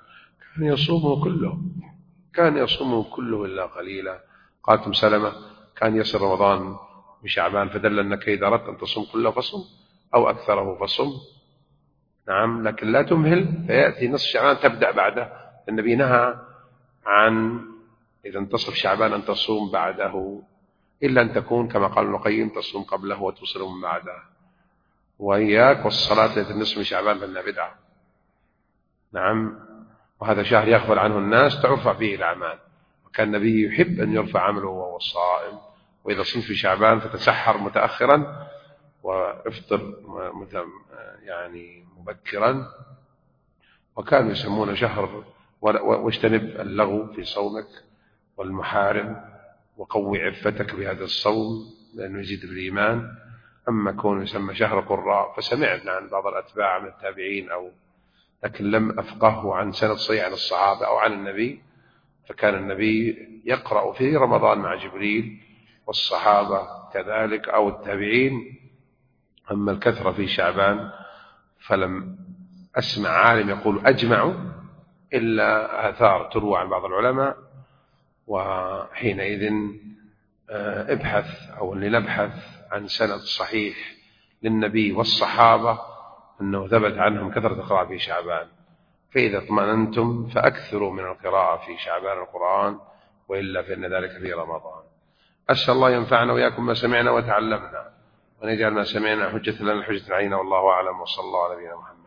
A: كان يصومه كله إلا قليلا. قالت أم سلمة كان يصل رمضان بشعبان، فدل أنك إذا أردت أن تصوم كله فصم أو أكثره فصم. نعم، لكن لا تمهل فيأتي نصف شعبان تبدأ بعده. النبي نهى عن إذا انتصف شعبان أن تصوم بعده، إلا أن تكون كما قال ابن القيم تصوم قبله وتصل من بعده. وإياك والصلاة ليلة النصف من شعبان فإنها بدعة. نعم، وهذا شهر يغفل عنه الناس ترفع فيه الأعمال، وكان النبي يحب أن يرفع عمله وهو صائم. وإذا صمت في شعبان فتسحر متأخرا وافطر يعني مبكرا. وكانوا يسمون شهر واجتنب اللغو في صومك والمحارم، وقوي عفتك بهذا الصوم لأنه يزيد بالإيمان. أما كون يسمى شهر قراء فسمعنا عن بعض الأتباع من التابعين لكن لم أفقه عن سند صحيح عن الصحابة أو عن النبي. فكان النبي يقرأ في رمضان مع جبريل والصحابة كذلك أو التابعين. أما الكثرة في شعبان فلم أسمع عالم يقول أجمعوا، إلا آثار تروى عن بعض العلماء. وحينئذ ابحث أو لنبحث عن سند صحيح للنبي والصحابة أنه ثبت عنهم كثرة القراءة في شعبان. فإذا اطمأننتم فأكثروا من القراءة في شعبان القرآن، وإلا فإن ذلك في رمضان. أسأل الله ينفعنا وإياكم ما سمعنا وتعلمنا، ونجعل ما سمعنا حجة لنا الحجة علينا، والله أعلم، وصلى الله على نبينا محمد.